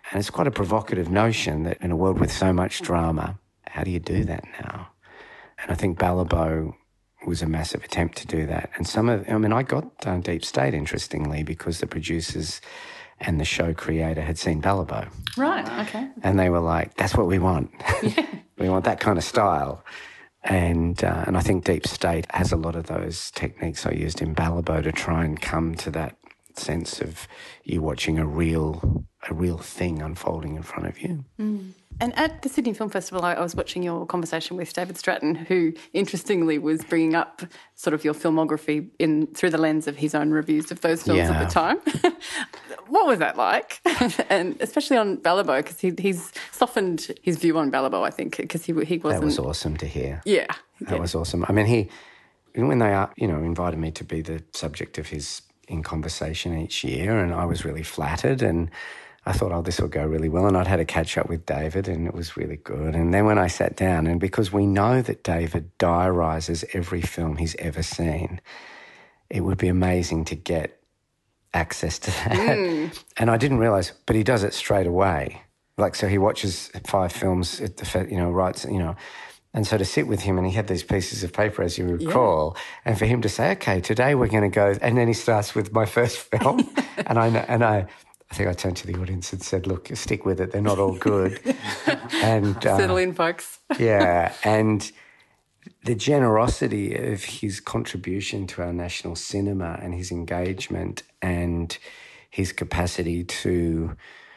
[SPEAKER 3] And it's quite a provocative notion that in a world with so much drama, how do you do that now? And I think Balibo was a massive attempt to do that. And some of, I mean, I got uh, Deep State, interestingly, because the producers and the show creator had seen Balibo.
[SPEAKER 4] Right, okay.
[SPEAKER 3] And they were like, that's what we want. Yeah. We want that kind of style. And uh, and I think Deep State has a lot of those techniques I used in Balibo to try and come to that sense of you watching a real a real thing unfolding in front of you.
[SPEAKER 4] Mm. And at the Sydney Film Festival, I was watching your conversation with David Stratton, who interestingly was bringing up sort of your filmography in through the lens of his own reviews of those films yeah. at the time. What was that like? And especially on Balibo, because he, he's softened his view on Balibo, I think, because he he wasn't...
[SPEAKER 3] That was awesome to hear.
[SPEAKER 4] Yeah.
[SPEAKER 3] That
[SPEAKER 4] yeah.
[SPEAKER 3] was awesome. I mean, he, when they, you know, invited me to be the subject of his In Conversation each year, and I was really flattered, and I thought, oh, this will go really well. And I'd had a catch up with David and it was really good. And then when I sat down, and because we know that David diarises every film he's ever seen, it would be amazing to get access to that. Mm. And I didn't realise, but he does it straight away. Like, so he watches five films at the, you know, writes, you know, and so to sit with him, and he had these pieces of paper, as you recall, yeah. and for him to say, okay, today we're going to go, and then he starts with my first film. and I and I... I think I turned to the audience and said, look, stick with it. They're not all good. and uh,
[SPEAKER 4] Settle in, folks.
[SPEAKER 3] yeah. And the generosity of his contribution to our national cinema and his engagement and his capacity to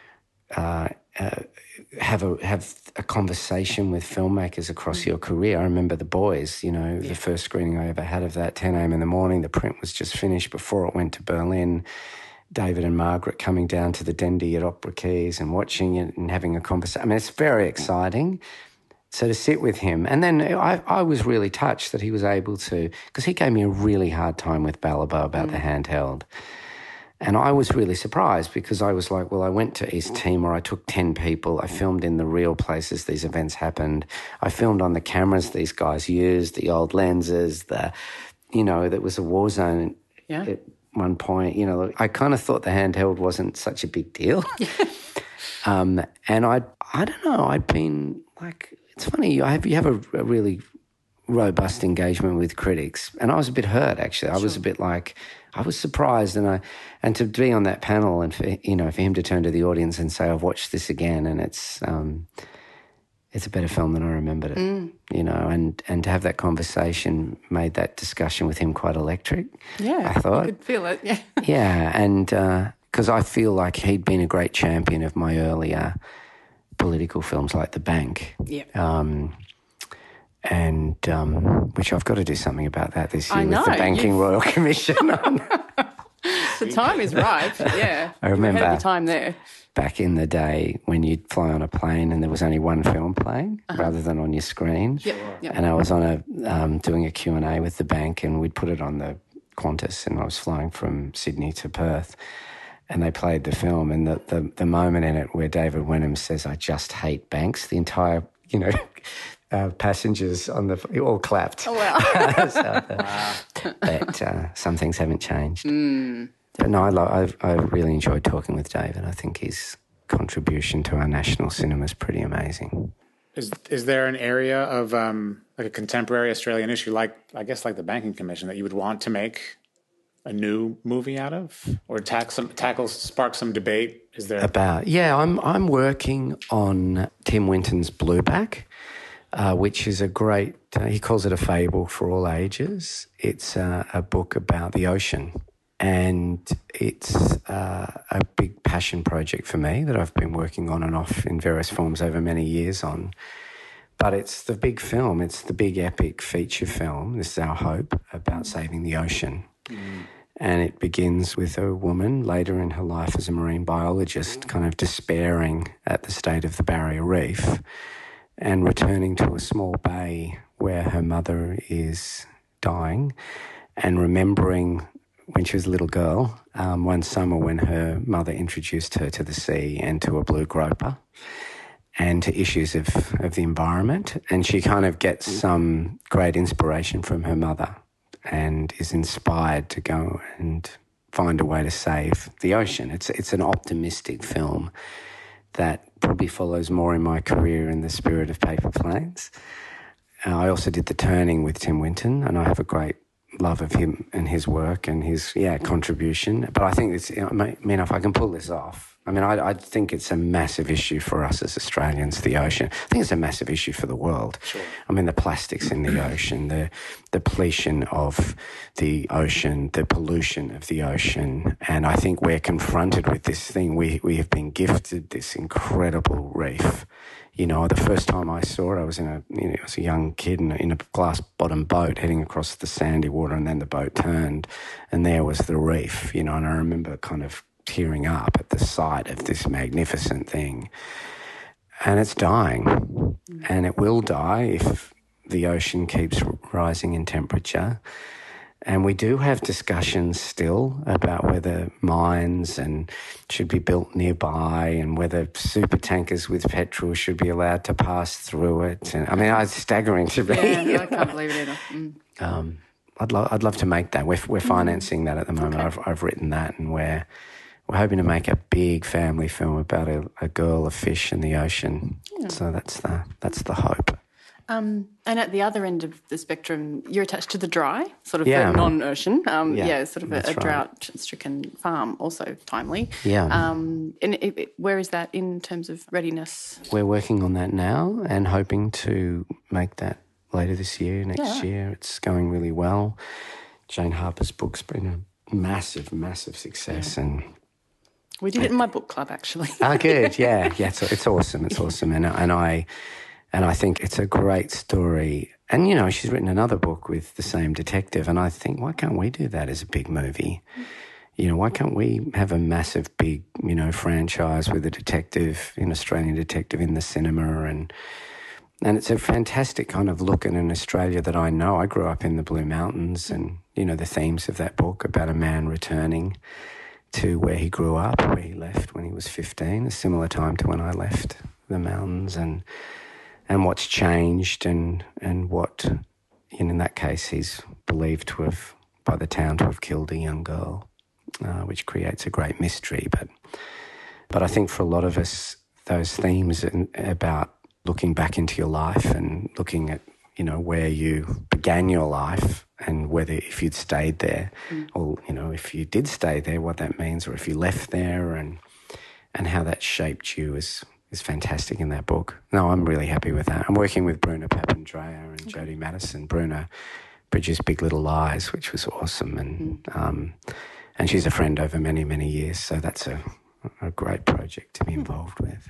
[SPEAKER 3] uh, uh, have a have a conversation with filmmakers across mm. your career. I remember The Boys, you know, yeah. the first screening I ever had of that, ten a.m. in the morning. The print was just finished before it went to Berlin. David and Margaret coming down to the Dendy at Opera Keys and watching it and having a conversation. I mean, it's very exciting. So to sit with him. And then I, I was really touched that he was able to, because he gave me a really hard time with Balibo about mm. the handheld. And I was really surprised because I was like, well, I went to East Timor, I took ten people, I filmed in the real places these events happened. I filmed on the cameras these guys used, the old lenses, the, you know, that was a war zone.
[SPEAKER 4] Yeah.
[SPEAKER 3] It, one point, you know, I kind of thought the handheld wasn't such a big deal. um, and I I don't know, I'd been like, it's funny, you have, you have a, a really robust engagement with critics. And I was a bit hurt, actually. I sure. was a bit like, I was surprised. And I and to be on that panel and, for, you know, for him to turn to the audience and say, I've watched this again and it's... Um, it's a better film than I remembered it, mm. you know, and, and to have that conversation made that discussion with him quite electric.
[SPEAKER 4] Yeah,
[SPEAKER 3] I thought.
[SPEAKER 4] You could feel it, yeah.
[SPEAKER 3] yeah, and because uh, I feel like he'd been a great champion of my earlier political films like The Bank.
[SPEAKER 4] Yeah.
[SPEAKER 3] Um, and um, which I've got to do something about that this year
[SPEAKER 4] I know,
[SPEAKER 3] with the Banking
[SPEAKER 4] you've...
[SPEAKER 3] Royal Commission.
[SPEAKER 4] The time is ripe, yeah.
[SPEAKER 3] I remember.
[SPEAKER 4] You had the time there.
[SPEAKER 3] Back in the day when you'd fly on a plane and there was only one film playing uh-huh. rather than on your screen.
[SPEAKER 4] Yep, yep.
[SPEAKER 3] And I was on a um, doing a Q and A with the bank and we'd put it on the Qantas and I was flying from Sydney to Perth and they played the film and the, the, the moment in it where David Wenham says, I just hate banks, the entire, you know, uh, passengers on the, all clapped.
[SPEAKER 4] Oh, wow.
[SPEAKER 3] so, uh, wow. But uh, some things haven't changed.
[SPEAKER 4] Mm.
[SPEAKER 3] But no, I, I, I really enjoyed talking with David. I think his contribution to our national cinema is pretty amazing.
[SPEAKER 1] Is is there an area of um, like a contemporary Australian issue, like I guess like the Banking Commission, that you would want to make a new movie out of, or tackle some tackle spark some debate? Is there
[SPEAKER 3] about? Yeah, I'm I'm working on Tim Winton's Blueback, uh, which is a great. Uh, he calls it a fable for all ages. It's uh, a book about the ocean. And it's uh, a big passion project for me that I've been working on and off in various forms over many years on. But it's the big film, it's the big epic feature film, this is our hope, about saving the ocean. Mm. And it begins with a woman later in her life as a marine biologist kind of despairing at the state of the Barrier Reef and returning to a small bay where her mother is dying and remembering when she was a little girl, um, one summer when her mother introduced her to the sea and to a blue groper and to issues of, of the environment. And she kind of gets some great inspiration from her mother and is inspired to go and find a way to save the ocean. It's it's an optimistic film that probably follows more in my career in the spirit of Paper Planes. Uh, I also did The Turning with Tim Winton, and I have a great love of him and his work and his, yeah, contribution. But I think it's, I mean, if I can pull this off, I mean, I, I think it's a massive issue for us as Australians, the ocean. I think it's a massive issue for the world. Sure. I mean, the plastics in the ocean, the depletion of the ocean, the pollution of the ocean. And I think we're confronted with this thing. We, we have been gifted this incredible reef. You know, the first time I saw it, I was in a, you know, I was a young kid in a, in a glass-bottom boat heading across the sandy water, and then the boat turned, and there was the reef, you know, and I remember kind of tearing up at the sight of this magnificent thing. And it's dying, and it will die if the ocean keeps rising in temperature. And we do have discussions still about whether mines and should be built nearby, and whether super tankers with petrol should be allowed to pass through it. And I mean, it's staggering to me.
[SPEAKER 4] Yeah, I can't believe it either. Mm.
[SPEAKER 3] Um, I'd love, I'd love to make that. We're we're financing that at the moment. Okay. I've I've written that, and we're we're hoping to make a big family film about a, a girl, a fish, in the ocean. Yeah. So that's the that's the hope.
[SPEAKER 4] Um, and at the other end of the spectrum, you're attached to The Dry, sort of
[SPEAKER 3] yeah.
[SPEAKER 4] a non-ocean, um, yeah, yeah, sort of a, a
[SPEAKER 3] right.
[SPEAKER 4] drought-stricken farm, also timely.
[SPEAKER 3] Yeah.
[SPEAKER 4] Um, and it, it, where is that in terms of readiness?
[SPEAKER 3] We're working on that now and hoping to make that later this year, next yeah. year. It's going really well. Jane Harper's book's been a massive, massive success, yeah. and
[SPEAKER 4] we did it in my book club, actually.
[SPEAKER 3] Oh, good, yeah, yeah. It's, it's awesome. It's awesome, and and I. And I think it's a great story. And, you know, she's written another book with the same detective. And I think, why can't we do that as a big movie? You know, why can't we have a massive, big, you know, franchise with a detective, an Australian detective in the cinema? And and it's a fantastic kind of look at an Australia that I know. I grew up in the Blue Mountains, and, you know, the themes of that book about a man returning to where he grew up, where he left when he was fifteen, a similar time to when I left the mountains, and... and what's changed, and, and what, in that case, he's believed to have, by the town, to have killed a young girl, uh, which creates a great mystery. But but I think for a lot of us, those themes about looking back into your life and looking at, you know, where you began your life, and whether if you'd stayed there, mm. or, you know, if you did stay there, what that means, or if you left there, and and how that shaped you as is fantastic in that book. No, I'm really happy with that. I'm working with Bruna Papandreou and okay. Jodie Madison. Bruna produced Big Little Lies, which was awesome, and mm. um, and she's a friend over many, many years, so that's a, a great project to be involved with.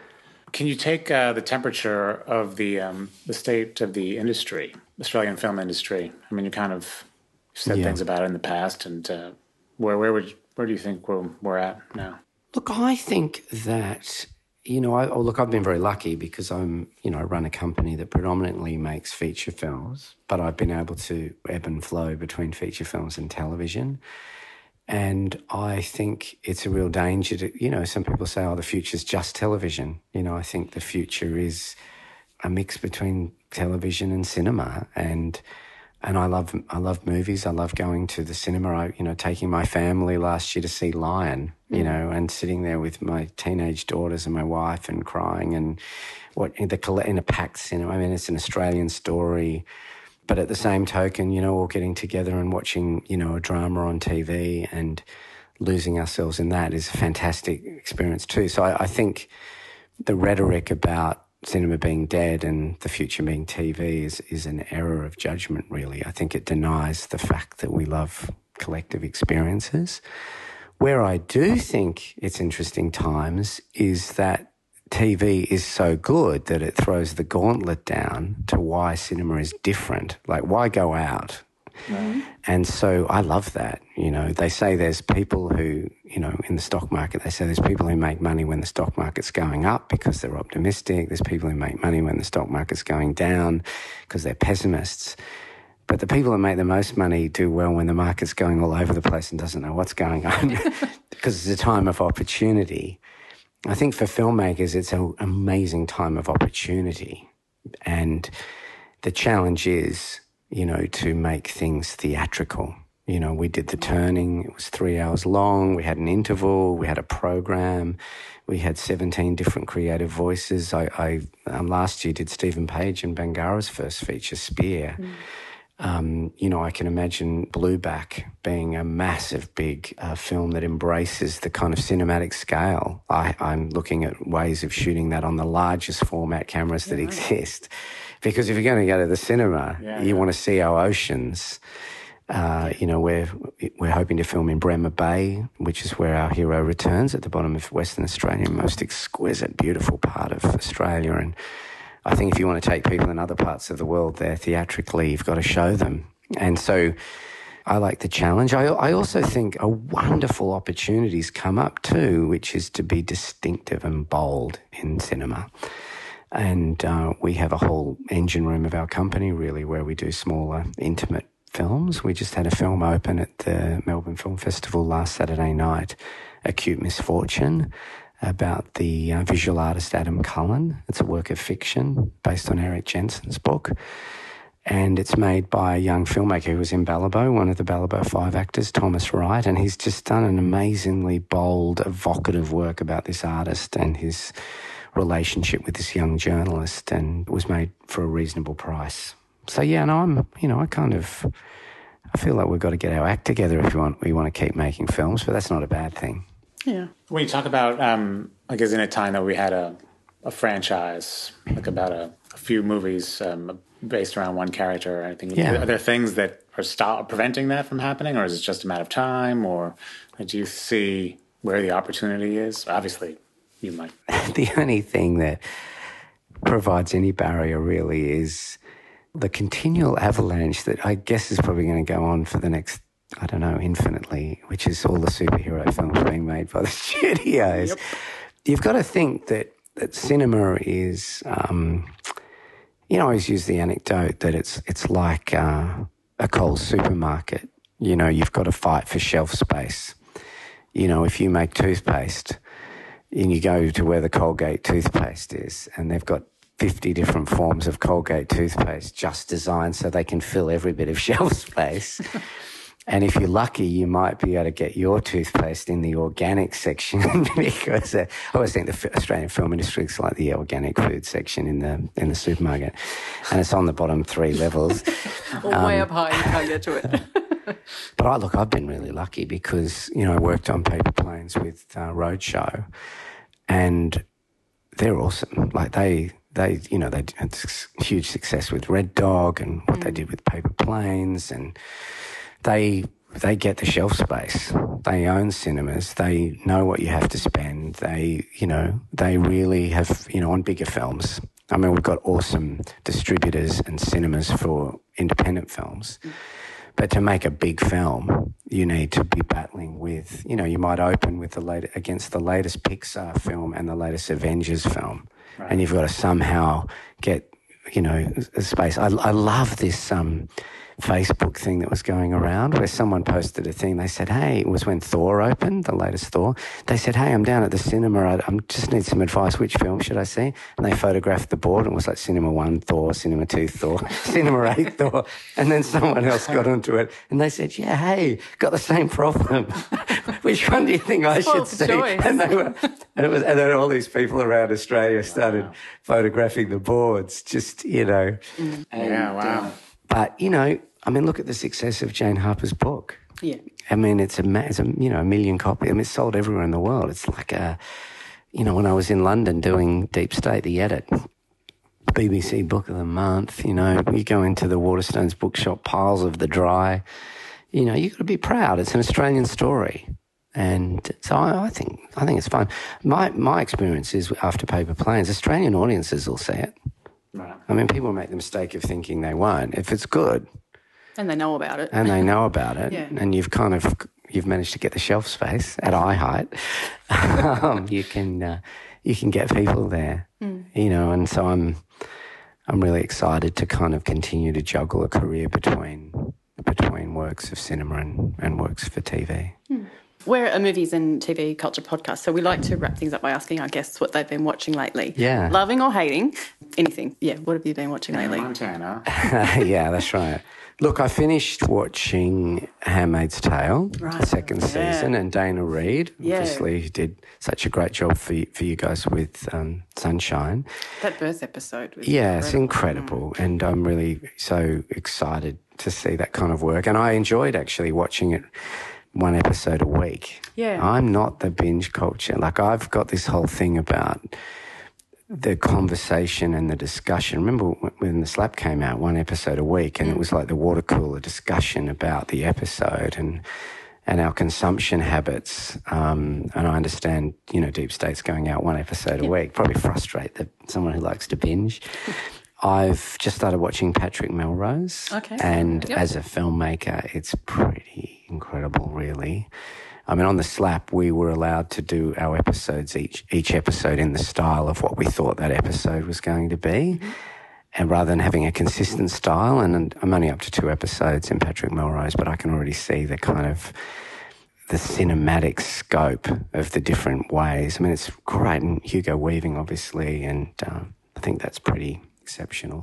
[SPEAKER 1] Can you take uh, the temperature of the um, the state of the industry, Australian film industry? I mean, you kind of said yeah. things about it in the past, and uh, where where would where do you think we're, we're at now?
[SPEAKER 3] Look, I think that... You know, I, oh, look, I've been very lucky because I'm, you know, I run a company that predominantly makes feature films, but I've been able to ebb and flow between feature films and television. And I think it's a real danger to, you know, some people say, oh, the future's just television. You know, I think the future is a mix between television and cinema. And and I love I love movies. I love going to the cinema. I, you know, taking my family last year to see Lion, you know, and sitting there with my teenage daughters and my wife and crying, and what in the in a packed cinema. I mean, it's an Australian story, but at the same token, you know, all getting together and watching, you know, a drama on T V and losing ourselves in that is a fantastic experience too. So I, I think the rhetoric about cinema being dead and the future being T V is, is an error of judgment, really. I think it denies the fact that we love collective experiences. Where I do think it's interesting times is that T V is so good that it throws the gauntlet down to why cinema is different. Like, why go out? Mm-hmm. And so I love that. You know, they say there's people who, you know, in the stock market, they say there's people who make money when the stock market's going up because they're optimistic. There's people who make money when the stock market's going down because they're pessimists. But the people that make the most money do well when the market's going all over the place and doesn't know what's going on because it's a time of opportunity. I think for filmmakers, it's an amazing time of opportunity. And the challenge is, you know, to make things theatrical. You know, we did The Turning. It was three hours long. We had an interval. We had a program. We had seventeen different creative voices. I, I um, last year did Stephen Page and Bangara's first feature, Spear. Mm. Um, you know, I can imagine Blueback being a massive, big uh, film that embraces the kind of cinematic scale. I, I'm looking at ways of shooting that on the largest format cameras that yeah, exist. Because if you're going to go to the cinema, yeah, you yeah. want to see our oceans. Uh, you know, we're, we're hoping to film in Bremer Bay, which is where our hero returns at the bottom of Western Australia, most exquisite, beautiful part of Australia. And I think if you want to take people in other parts of the world there theatrically, you've got to show them. And so I like the challenge. I, I also think a wonderful opportunity's come up too, which is to be distinctive and bold in cinema. And uh, we have a whole engine room of our company, really, where we do smaller, intimate films. We just had a film open at the Melbourne Film Festival last Saturday night, Acute Misfortune, about the uh, visual artist Adam Cullen. It's a work of fiction based on Eric Jensen's book. And it's made by a young filmmaker who was in Balibo, one of the Balibo Five actors, Thomas Wright. And he's just done an amazingly bold, evocative work about this artist and his relationship with this young journalist, and it was made for a reasonable price. So, yeah, no, I'm, you know, I kind of, I feel like we've got to get our act together if we want, we want to keep making films, but that's not a bad thing.
[SPEAKER 4] Yeah.
[SPEAKER 1] When you talk about, um, like, isn't it time that we had a, a franchise, like about a, a few movies um, based around one character or anything?
[SPEAKER 3] Yeah.
[SPEAKER 1] Are there things that are stop, preventing that from happening, or is it just a matter of time, or do you see where the opportunity is? Obviously, you might.
[SPEAKER 3] The only thing that provides any barrier really is the continual avalanche that I guess is probably going to go on for the next, I don't know, infinitely, which is all the superhero films being made by the studios. Yep. You've got to think that, that cinema is, um, you know, I always use the anecdote that it's it's like uh, a Coles supermarket. You know, you've got to fight for shelf space. You know, if you make toothpaste and you go to where the Colgate toothpaste is and they've got fifty different forms of Colgate toothpaste just designed so they can fill every bit of shelf space. And if you're lucky, you might be able to get your toothpaste in the organic section because uh, I always think the Australian film industry is like the organic food section in the in the supermarket, and it's on the bottom three levels.
[SPEAKER 4] Or um, way up high, you can't get to it.
[SPEAKER 3] But I look, I've been really lucky because, you know, I worked on Paper Planes with uh, Roadshow, and they're awesome. Like they. They, you know, they had huge success with Red Dog and what mm. they did with Paper Planes, and they they get the shelf space. They own cinemas. They know what you have to spend. They, you know, they really have, you know, on bigger films. I mean, we've got awesome distributors and cinemas for independent films. Mm. But to make a big film, you need to be battling with, you know, you might open with the late, against the latest Pixar film and the latest Avengers film. Right. And you've got to somehow get, you know, a space. I, I love this um, Facebook thing that was going around where someone posted a thing. They said, hey, it was when Thor opened, the latest Thor. They said, hey, I'm down at the cinema. I, I just need some advice. Which film should I see? And they photographed the board and it was like Cinema one Thor, Cinema two Thor, Cinema eight Thor. And then someone else got onto it and they said, yeah, hey, got the same problem. Which one do you think I should see?
[SPEAKER 4] Choice.
[SPEAKER 3] And they were, and it was, and then all these people around Australia started wow. photographing the boards, just, you know.
[SPEAKER 1] Mm. And, yeah, wow.
[SPEAKER 3] Uh, but, you know, I mean, look at the success of Jane Harper's book.
[SPEAKER 4] Yeah.
[SPEAKER 3] I mean, it's a, it's a you know, a million copies. I mean, it's sold everywhere in the world. It's like a, you know, when I was in London doing Deep State, The Edit, B B C Book of the Month, you know, you go into the Waterstones bookshop, piles of The Dry, you know, you've got to be proud. It's an Australian story. And so I, I think I think it's fun. My my experience is after Paper Planes, Australian audiences will see it. Right. I mean, people make the mistake of thinking they won't. If it's good...
[SPEAKER 4] And they know about it.
[SPEAKER 3] And they know about it.
[SPEAKER 4] Yeah.
[SPEAKER 3] And you've kind of, you've managed to get the shelf space at eye height. um, you can, uh, you can get people there, mm. you know, and so I'm, I'm really excited to kind of continue to juggle a career between, between works of cinema and, and works for T V.
[SPEAKER 4] Mm. We're a movies and T V culture podcast, so we like to wrap things up by asking our guests what they've been watching lately.
[SPEAKER 3] Yeah.
[SPEAKER 4] Loving or hating, anything. Yeah, what have you been watching lately?
[SPEAKER 1] Montana.
[SPEAKER 3] Yeah, that's right. Look, I finished watching Handmaid's Tale,
[SPEAKER 4] Right.
[SPEAKER 3] second
[SPEAKER 4] Yeah.
[SPEAKER 3] season, and Dana Reed,
[SPEAKER 4] Yeah.
[SPEAKER 3] obviously, who did such a great job for you, for you guys with um, Sunshine.
[SPEAKER 4] That birth episode was
[SPEAKER 3] Yeah, it's incredible, and I'm really so excited to see that kind of work. And I enjoyed actually watching it one episode a week.
[SPEAKER 4] Yeah.
[SPEAKER 3] I'm not the binge culture. Like, I've got this whole thing about the conversation and the discussion. Remember when The Slap came out, one episode a week, and mm. it was like the water cooler discussion about the episode and and our consumption habits. Um, and I understand, you know, Deep State's going out one episode a yep. week, probably frustrate the, someone who likes to binge. I've just started watching Patrick Melrose.
[SPEAKER 4] Okay.
[SPEAKER 3] And
[SPEAKER 4] yep.
[SPEAKER 3] as a filmmaker, it's pretty incredible, really. I mean, on The Slap, we were allowed to do our episodes, each each episode in the style of what we thought that episode was going to be. Mm-hmm. And rather than having a consistent style, and, and I'm only up to two episodes in Patrick Melrose, but I can already see the kind of the cinematic scope of the different ways. I mean, it's great, and Hugo Weaving, obviously, and um, I think that's pretty exceptional.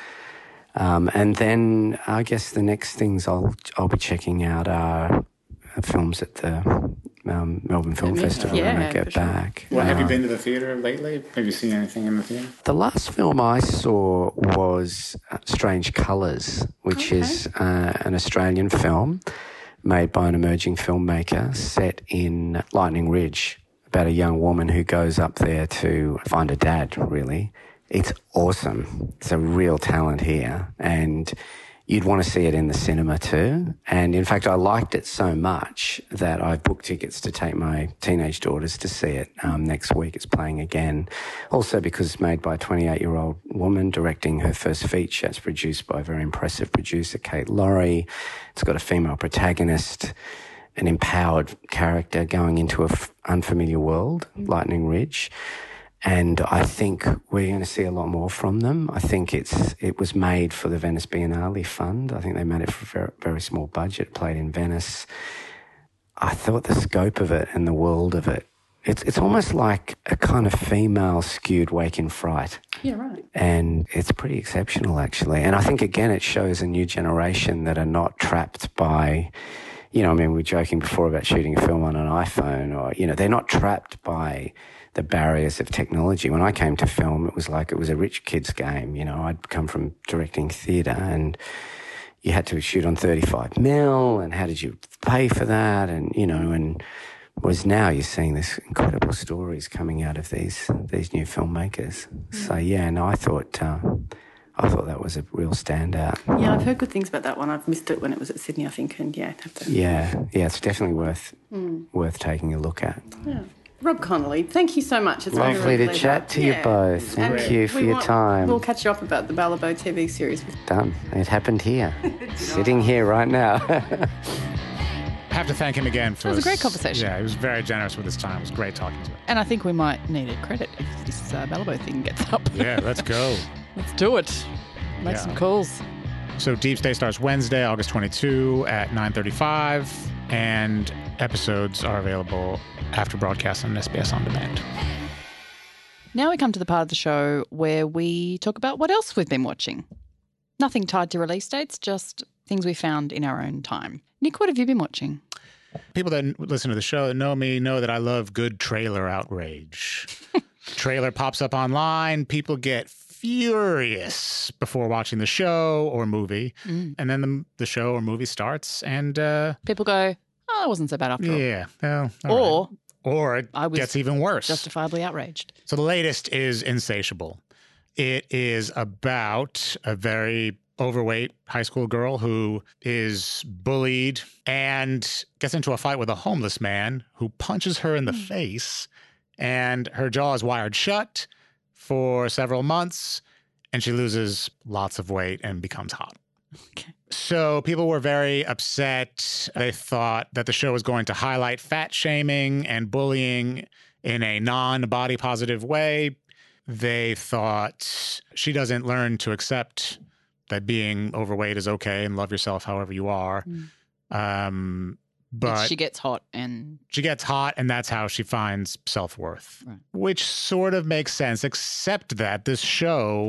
[SPEAKER 3] Um, and then I guess the next things I'll I'll be checking out are films at the um, Melbourne Film Festival
[SPEAKER 4] yeah,
[SPEAKER 3] when I get
[SPEAKER 4] sure.
[SPEAKER 3] back.
[SPEAKER 1] Well,
[SPEAKER 3] uh,
[SPEAKER 1] have you been to the theatre lately? Have you seen anything in the theatre?
[SPEAKER 3] The last film I saw was Strange Colours, which
[SPEAKER 4] okay.
[SPEAKER 3] is uh, an Australian film made by an emerging filmmaker set in Lightning Ridge about a young woman who goes up there to find her dad, really. It's awesome. It's a real talent here, and you'd want to see it in the cinema too. And in fact, I liked it so much that I've booked tickets to take my teenage daughters to see it um, next week. It's playing again. Also because it's made by a twenty-eight-year-old woman directing her first feature. It's produced by a very impressive producer, Kate Laurie. It's got a female protagonist, an empowered character going into an f- unfamiliar world, Lightning Ridge. And I think we're going to see a lot more from them. I think it's it was made for the Venice Biennale Fund. I think they made it for a very, very small budget, played in Venice. I thought the scope of it and the world of it, it's it's almost like a kind of female-skewed Wake in Fright.
[SPEAKER 4] Yeah, right.
[SPEAKER 3] And it's pretty exceptional, actually. And I think, again, it shows a new generation that are not trapped by, you know, I mean, we were joking before about shooting a film on an iPhone or, you know, they're not trapped by the barriers of technology. When I came to film, it was like it was a rich kid's game. You know, I'd come from directing theatre and you had to shoot on thirty-five mil and how did you pay for that? And, you know, and whereas now you're seeing this incredible stories coming out of these these new filmmakers. So, yeah, no, I thought... Uh, I thought that was a real standout.
[SPEAKER 4] Yeah, I've heard good things about that one. I've missed it when it was at Sydney, I think, and yeah, I'd have to...
[SPEAKER 3] Yeah, yeah, it's definitely worth mm. worth taking a look at.
[SPEAKER 4] Yeah. Rob Connolly, thank you so much. It's
[SPEAKER 3] lovely
[SPEAKER 4] really
[SPEAKER 3] to chat to yeah. you both. Thank and you for your want, time.
[SPEAKER 4] We'll catch you up about the Ballabo T V series.
[SPEAKER 3] Done. It happened here. Sitting here right now.
[SPEAKER 1] I have to thank him again for
[SPEAKER 4] It was
[SPEAKER 1] his,
[SPEAKER 4] a great conversation.
[SPEAKER 1] Yeah, he was very generous with his time. It was great talking to him.
[SPEAKER 4] And I think we might need a credit if this uh, Ballabo thing gets up.
[SPEAKER 1] Yeah, let's go.
[SPEAKER 4] Let's do it. Make yeah. some calls.
[SPEAKER 1] So Deep State starts Wednesday, August twenty-second at nine thirty-five, and episodes are available after broadcast on S B S On Demand.
[SPEAKER 4] Now we come to the part of the show where we talk about what else we've been watching. Nothing tied to release dates, just things we found in our own time. Nick, what have you been watching?
[SPEAKER 1] People that listen to the show that know me know that I love good trailer outrage. Trailer pops up online, people get furious before watching the show or movie, mm. and then the, the show or movie starts, and uh,
[SPEAKER 4] people go, "Oh, that wasn't so bad after all."
[SPEAKER 1] Yeah, well,
[SPEAKER 4] or
[SPEAKER 1] right. or it
[SPEAKER 4] I was
[SPEAKER 1] gets even worse.
[SPEAKER 4] Justifiably outraged.
[SPEAKER 1] So the latest is Insatiable. It is about a very overweight high school girl who is bullied and gets into a fight with a homeless man who punches her in the mm. face, and her jaw is wired shut for several months, and she loses lots of weight and becomes hot.
[SPEAKER 4] Okay.
[SPEAKER 1] So people were very upset. They thought that the show was going to highlight fat shaming and bullying in a non-body positive way. They thought she doesn't learn to accept that being overweight is okay and love yourself however you are. Mm. Um, but
[SPEAKER 4] she gets hot and...
[SPEAKER 1] She gets hot, and that's how she finds self-worth, right. Which sort of makes sense, except that this show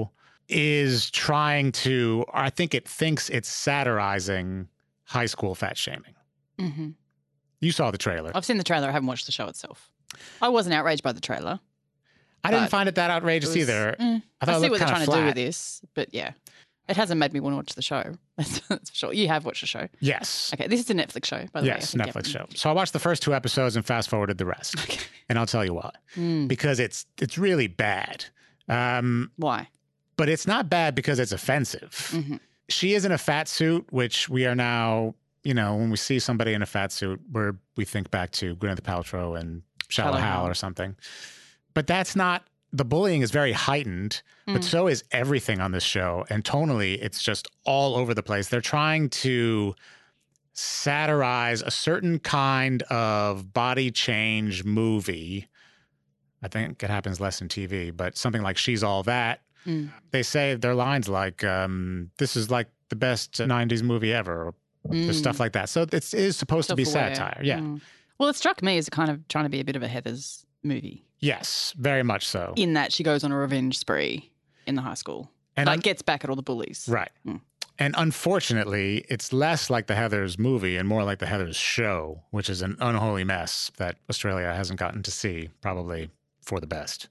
[SPEAKER 1] is trying to, or I think it thinks it's satirizing high school fat shaming.
[SPEAKER 4] Mm-hmm.
[SPEAKER 1] You saw the trailer.
[SPEAKER 4] I've seen the trailer. I haven't watched the show itself. I wasn't outraged by the trailer.
[SPEAKER 1] I didn't find it that outrageous
[SPEAKER 4] it was,
[SPEAKER 1] either.
[SPEAKER 4] Mm,
[SPEAKER 1] I, thought
[SPEAKER 4] I see
[SPEAKER 1] it
[SPEAKER 4] what they're trying
[SPEAKER 1] flat.
[SPEAKER 4] to do with this, but yeah. It hasn't made me want to watch the show. That's, that's for sure. You have watched the show.
[SPEAKER 1] Yes.
[SPEAKER 4] Okay, this is a Netflix show, by the
[SPEAKER 1] yes,
[SPEAKER 4] way. Yes,
[SPEAKER 1] Netflix show. So I watched the first two episodes and fast forwarded the rest.
[SPEAKER 4] Okay.
[SPEAKER 1] And I'll tell you why.
[SPEAKER 4] Mm.
[SPEAKER 1] Because it's it's really bad. Um,
[SPEAKER 4] Why?
[SPEAKER 1] but it's not bad because it's offensive.
[SPEAKER 4] Mm-hmm.
[SPEAKER 1] She is in a fat suit, which we are now, you know, when we see somebody in a fat suit, where we think back to Gwyneth Paltrow and Shallow
[SPEAKER 4] Shallow
[SPEAKER 1] Hal
[SPEAKER 4] Hal.
[SPEAKER 1] or something. But that's not, the bullying is very heightened, but
[SPEAKER 4] Mm.
[SPEAKER 1] so is everything on this show. And tonally, it's just all over the place. They're trying to satirize a certain kind of body change movie. I think it happens less in T V, but something like She's All That.
[SPEAKER 4] Mm.
[SPEAKER 1] They say their lines like, um, this is like the best nineties movie ever, or
[SPEAKER 4] Mm.
[SPEAKER 1] stuff like that. So it's, it is supposed to be
[SPEAKER 4] Self-aware.
[SPEAKER 1] satire. Yeah.
[SPEAKER 4] Mm. Well, it struck me as kind of trying to be a bit of a Heathers movie
[SPEAKER 1] Yes, very much so.
[SPEAKER 4] in that she goes on a revenge spree in the high school.
[SPEAKER 1] And
[SPEAKER 4] like
[SPEAKER 1] un-
[SPEAKER 4] gets back at all the bullies.
[SPEAKER 1] Right.
[SPEAKER 4] Mm.
[SPEAKER 1] And unfortunately, it's less like the Heathers movie and more like the Heathers show, which is an unholy mess that Australia hasn't gotten to see, probably for the best.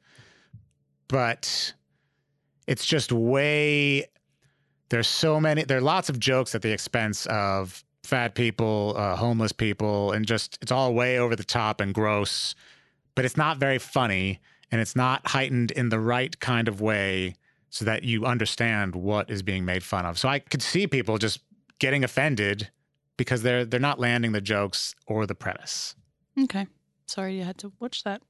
[SPEAKER 1] But it's just way, there's so many, there are lots of jokes at the expense of fat people, uh, homeless people, and just, it's all way over the top and gross, but it's not very funny and it's not heightened in the right kind of way so that you understand what is being made fun of. So I could see people just getting offended because they're they're not landing the jokes or the premise.
[SPEAKER 4] Okay. Sorry you had to watch that.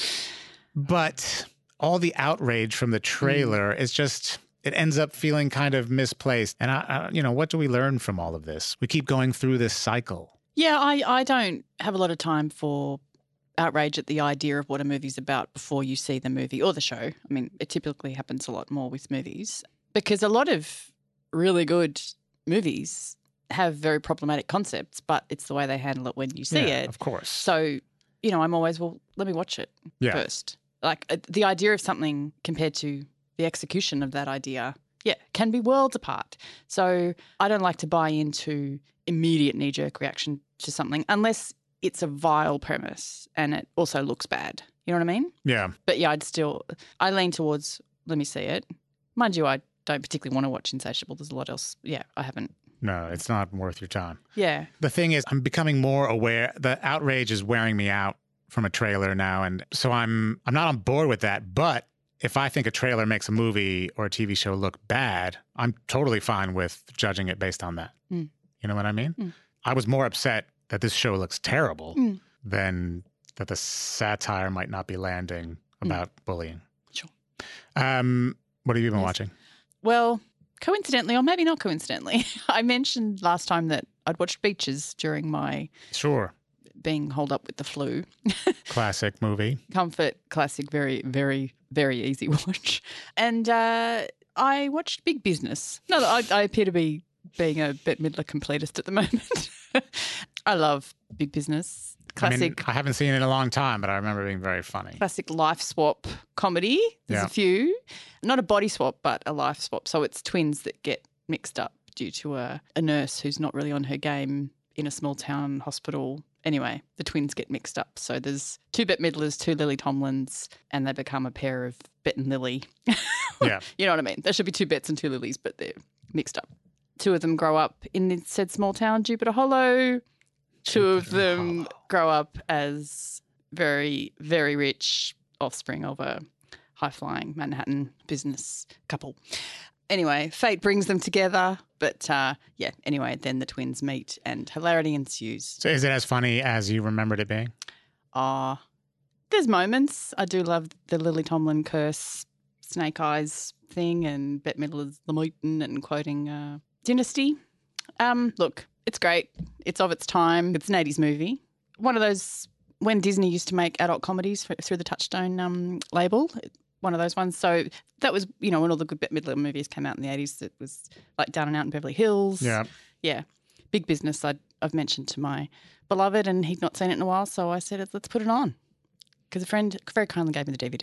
[SPEAKER 1] But all the outrage from the trailer is just, it ends up feeling kind of misplaced. And, I, I, you know, what do we learn from all of this? We keep going through this cycle.
[SPEAKER 4] Yeah, I, I don't have a lot of time for outrage at the idea of what a movie's about before you see the movie or the show. I mean, it typically happens a lot more with movies because a lot of really good movies have very problematic concepts, but it's the way they handle it when you see
[SPEAKER 1] Yeah,
[SPEAKER 4] it.
[SPEAKER 1] of course.
[SPEAKER 4] So, you know, I'm always, well, let me watch it
[SPEAKER 1] Yeah.
[SPEAKER 4] first. Like uh, the idea of something compared to the execution of that idea, yeah, can be worlds apart. So I don't like to buy into immediate knee-jerk reaction to something unless it's a vile premise and it also looks bad. You know what I mean?
[SPEAKER 1] Yeah.
[SPEAKER 4] But yeah, I'd still, I lean towards, let me see it. Mind you, I don't particularly want to watch Insatiable. There's a lot else. Yeah, I haven't.
[SPEAKER 1] No, it's not worth your time.
[SPEAKER 4] Yeah.
[SPEAKER 1] The thing is, I'm becoming more aware. The outrage is wearing me out from a trailer now. And so I'm I'm not on board with that. But if I think a trailer makes a movie or a T V show look bad, I'm totally fine with judging it based on that.
[SPEAKER 4] Mm.
[SPEAKER 1] You know what I mean?
[SPEAKER 4] Mm.
[SPEAKER 1] I was more upset that this show looks terrible
[SPEAKER 4] Mm.
[SPEAKER 1] than that the satire might not be landing about bullying.
[SPEAKER 4] Sure.
[SPEAKER 1] Um, what have you been
[SPEAKER 4] Yes.
[SPEAKER 1] watching?
[SPEAKER 4] Well, coincidentally, or maybe not coincidentally, I mentioned last time that I'd watched Beaches during my
[SPEAKER 1] Sure.
[SPEAKER 4] being holed up with the flu.
[SPEAKER 1] Classic movie.
[SPEAKER 4] Comfort, classic, very, very, very easy watch. And uh, I watched Big Business. No, I, I appear to be being a Bette Midler completist at the moment. I love Big Business. Classic.
[SPEAKER 1] I mean, I haven't seen it in a long time, but I remember it being very funny.
[SPEAKER 4] Classic life swap comedy. There's
[SPEAKER 1] Yeah.
[SPEAKER 4] a few. Not a body swap, but a life swap. So it's twins that get mixed up due to a, a nurse who's not really on her game in a small town hospital. Anyway, the twins get mixed up. So there's two Bette Midlers, two Lily Tomlins, and they become a pair of Bette and Lily.
[SPEAKER 1] Yeah.
[SPEAKER 4] You know what I mean? There should be two Bettes and two Lilies, but they're mixed up. Two of them grow up in the said small town, Jupiter Hollow. Two of them
[SPEAKER 1] Hollow.
[SPEAKER 4] grow up as very, very rich offspring of a high-flying Manhattan business couple. Anyway, fate brings them together. But uh, yeah, anyway, then the twins meet and hilarity ensues.
[SPEAKER 1] So is it as funny as you remembered it being?
[SPEAKER 4] Ah, there's moments. I do love the Lily Tomlin curse, Snake Eyes thing, and Bette Midler's The Mountain and quoting uh, Dynasty. Um, look, it's great. It's of its time. It's an eighties movie. One of those when Disney used to make adult comedies for, through the Touchstone um, label. One of those ones. So that was, you know, when all the good Bette Midler movies came out in the eighties. It was like Down and Out in Beverly Hills.
[SPEAKER 1] Yeah.
[SPEAKER 4] Yeah. Big Business I'd, I've mentioned to my beloved and he'd not seen it in a while. So I said, let's put it on. Because a friend very kindly gave me the D V D.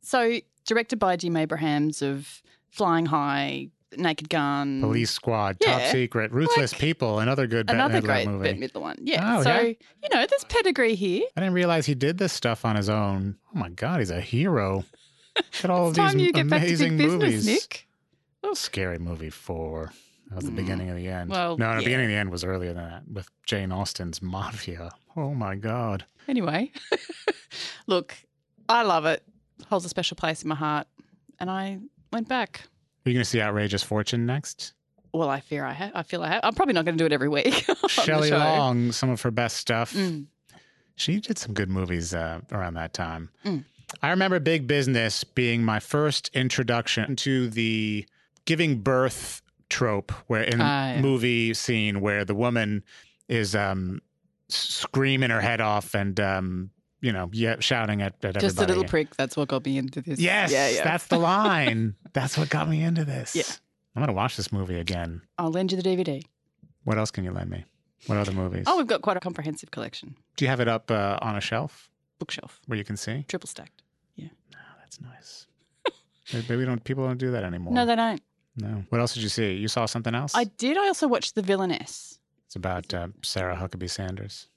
[SPEAKER 4] So directed by Jim Abrahams of Flying High, Naked Gun.
[SPEAKER 1] Police Squad,
[SPEAKER 4] Yeah.
[SPEAKER 1] Top Secret, Ruthless
[SPEAKER 4] Like,
[SPEAKER 1] People, another good Bette
[SPEAKER 4] Another
[SPEAKER 1] Midler
[SPEAKER 4] great
[SPEAKER 1] movie.
[SPEAKER 4] Bette Midler one. Yeah.
[SPEAKER 1] Oh,
[SPEAKER 4] so,
[SPEAKER 1] yeah?
[SPEAKER 4] you know, there's pedigree here.
[SPEAKER 1] I didn't realize he did this stuff on his own. Oh my God, he's a hero. Look at all
[SPEAKER 4] It's
[SPEAKER 1] of
[SPEAKER 4] time
[SPEAKER 1] these
[SPEAKER 4] you get back to
[SPEAKER 1] amazing
[SPEAKER 4] big business,
[SPEAKER 1] movies.
[SPEAKER 4] Nick.
[SPEAKER 1] Scary Movie four. That was the beginning of the end.
[SPEAKER 4] Well,
[SPEAKER 1] no, no, the
[SPEAKER 4] yeah.
[SPEAKER 1] beginning of the end was earlier than that with Jane Austen's Mafia. Oh my God.
[SPEAKER 4] Anyway, look, I love it. Holds a special place in my heart. And I went back.
[SPEAKER 1] Are you going to see Outrageous Fortune next?
[SPEAKER 4] Well, I fear I have. I feel I have. I'm probably not going to do it every week. on the
[SPEAKER 1] Shelley
[SPEAKER 4] show.
[SPEAKER 1] Long, some of her best stuff.
[SPEAKER 4] Mm.
[SPEAKER 1] She did some good movies uh, around that time.
[SPEAKER 4] Mm.
[SPEAKER 1] I remember Big Business being my first introduction to the giving birth trope, where in
[SPEAKER 4] Ah, yeah.
[SPEAKER 1] movie scene where the woman is um, screaming her head off and um, you know, yeah, shouting at, at
[SPEAKER 4] Just a
[SPEAKER 1] everybody.
[SPEAKER 4] little prick. That's what got me into this.
[SPEAKER 1] Yes,
[SPEAKER 4] Yeah, yeah.
[SPEAKER 1] that's the line. That's what got me into this.
[SPEAKER 4] Yeah.
[SPEAKER 1] I'm gonna watch this movie again.
[SPEAKER 4] I'll lend you the D V D.
[SPEAKER 1] What else can you lend me? What other movies?
[SPEAKER 4] Oh, we've got quite a comprehensive collection.
[SPEAKER 1] Do you have it up uh, on a shelf
[SPEAKER 4] Bookshelf.
[SPEAKER 1] where you can see?
[SPEAKER 4] Triple stacked. Yeah.
[SPEAKER 1] Oh, that's nice. Maybe we don't. People don't do that anymore.
[SPEAKER 4] No, they don't.
[SPEAKER 1] No. What else did you see? You saw something else?
[SPEAKER 4] I did. I also watched The Villainess.
[SPEAKER 1] It's about uh, Sarah Huckabee Sanders.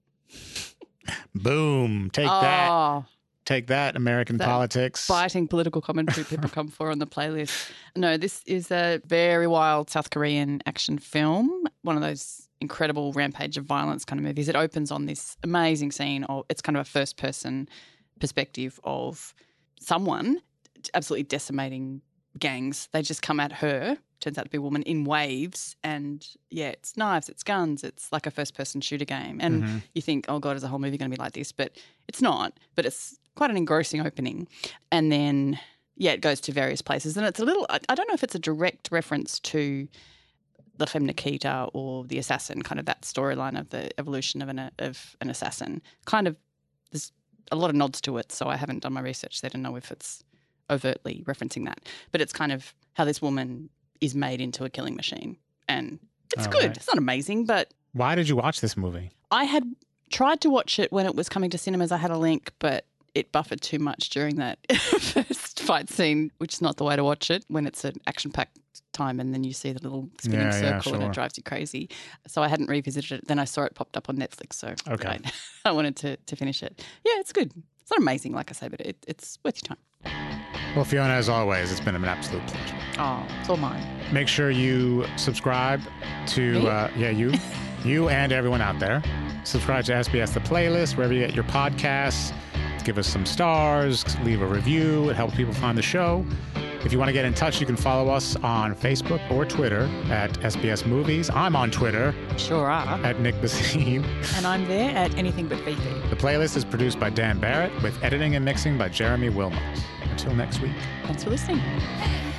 [SPEAKER 1] Boom! Take that!
[SPEAKER 4] Oh,
[SPEAKER 1] Take that, American
[SPEAKER 4] That
[SPEAKER 1] politics.
[SPEAKER 4] biting political commentary people come for on the playlist. No, this is a very wild South Korean action film. One of those incredible rampage of violence kind of movies. It opens on this amazing scene of, it's kind of a first person perspective of someone absolutely decimating gangs. They just come at her, turns out to be a woman, in waves. And yeah, it's knives, it's guns, it's like a first person shooter game. And
[SPEAKER 1] Mhm.
[SPEAKER 4] you think, oh God, is the whole movie going to be like this? But it's not. But it's quite an engrossing opening. And then, yeah, it goes to various places. And it's a little, I, I don't know if it's a direct reference to the Femme Nikita or the assassin, kind of that storyline of the evolution of an, of an assassin. Kind of, there's a lot of nods to it. So I haven't done my research there to know if it's overtly referencing that. But it's kind of how this woman is made into a killing machine. And it's
[SPEAKER 1] Oh,
[SPEAKER 4] good.
[SPEAKER 1] right.
[SPEAKER 4] It's not amazing, but
[SPEAKER 1] Why did you watch this movie?
[SPEAKER 4] I had tried to watch it when it was coming to cinemas. I had a link, but it buffered too much during that first fight scene, which is not the way to watch it when it's an action-packed time and then you see the little spinning
[SPEAKER 1] Yeah, yeah,
[SPEAKER 4] circle and
[SPEAKER 1] sure.
[SPEAKER 4] it drives you crazy. So I hadn't revisited it. Then I saw it popped up on Netflix, so
[SPEAKER 1] Okay.
[SPEAKER 4] I, I wanted to, to finish it. Yeah, it's good. It's not amazing, like I say, but it, it's worth your time.
[SPEAKER 1] Well, Fiona, as always, it's been an absolute pleasure.
[SPEAKER 4] Oh, it's all mine.
[SPEAKER 1] Make sure you subscribe to,
[SPEAKER 4] Me?
[SPEAKER 1] uh, yeah, you, you and everyone out there. Subscribe to S B S The Playlist, wherever you get your podcasts. Give us some stars, leave a review. It helps people find the show. If you want to get in touch, you can follow us on Facebook or Twitter at S B S Movies. I'm on Twitter
[SPEAKER 4] Sure are.
[SPEAKER 1] at Nick Basine.
[SPEAKER 4] And I'm there at Anything But Fifi.
[SPEAKER 1] The playlist is produced by Dan Barrett with editing and mixing by Jeremy Wilmot. Until next week.
[SPEAKER 4] Thanks for listening.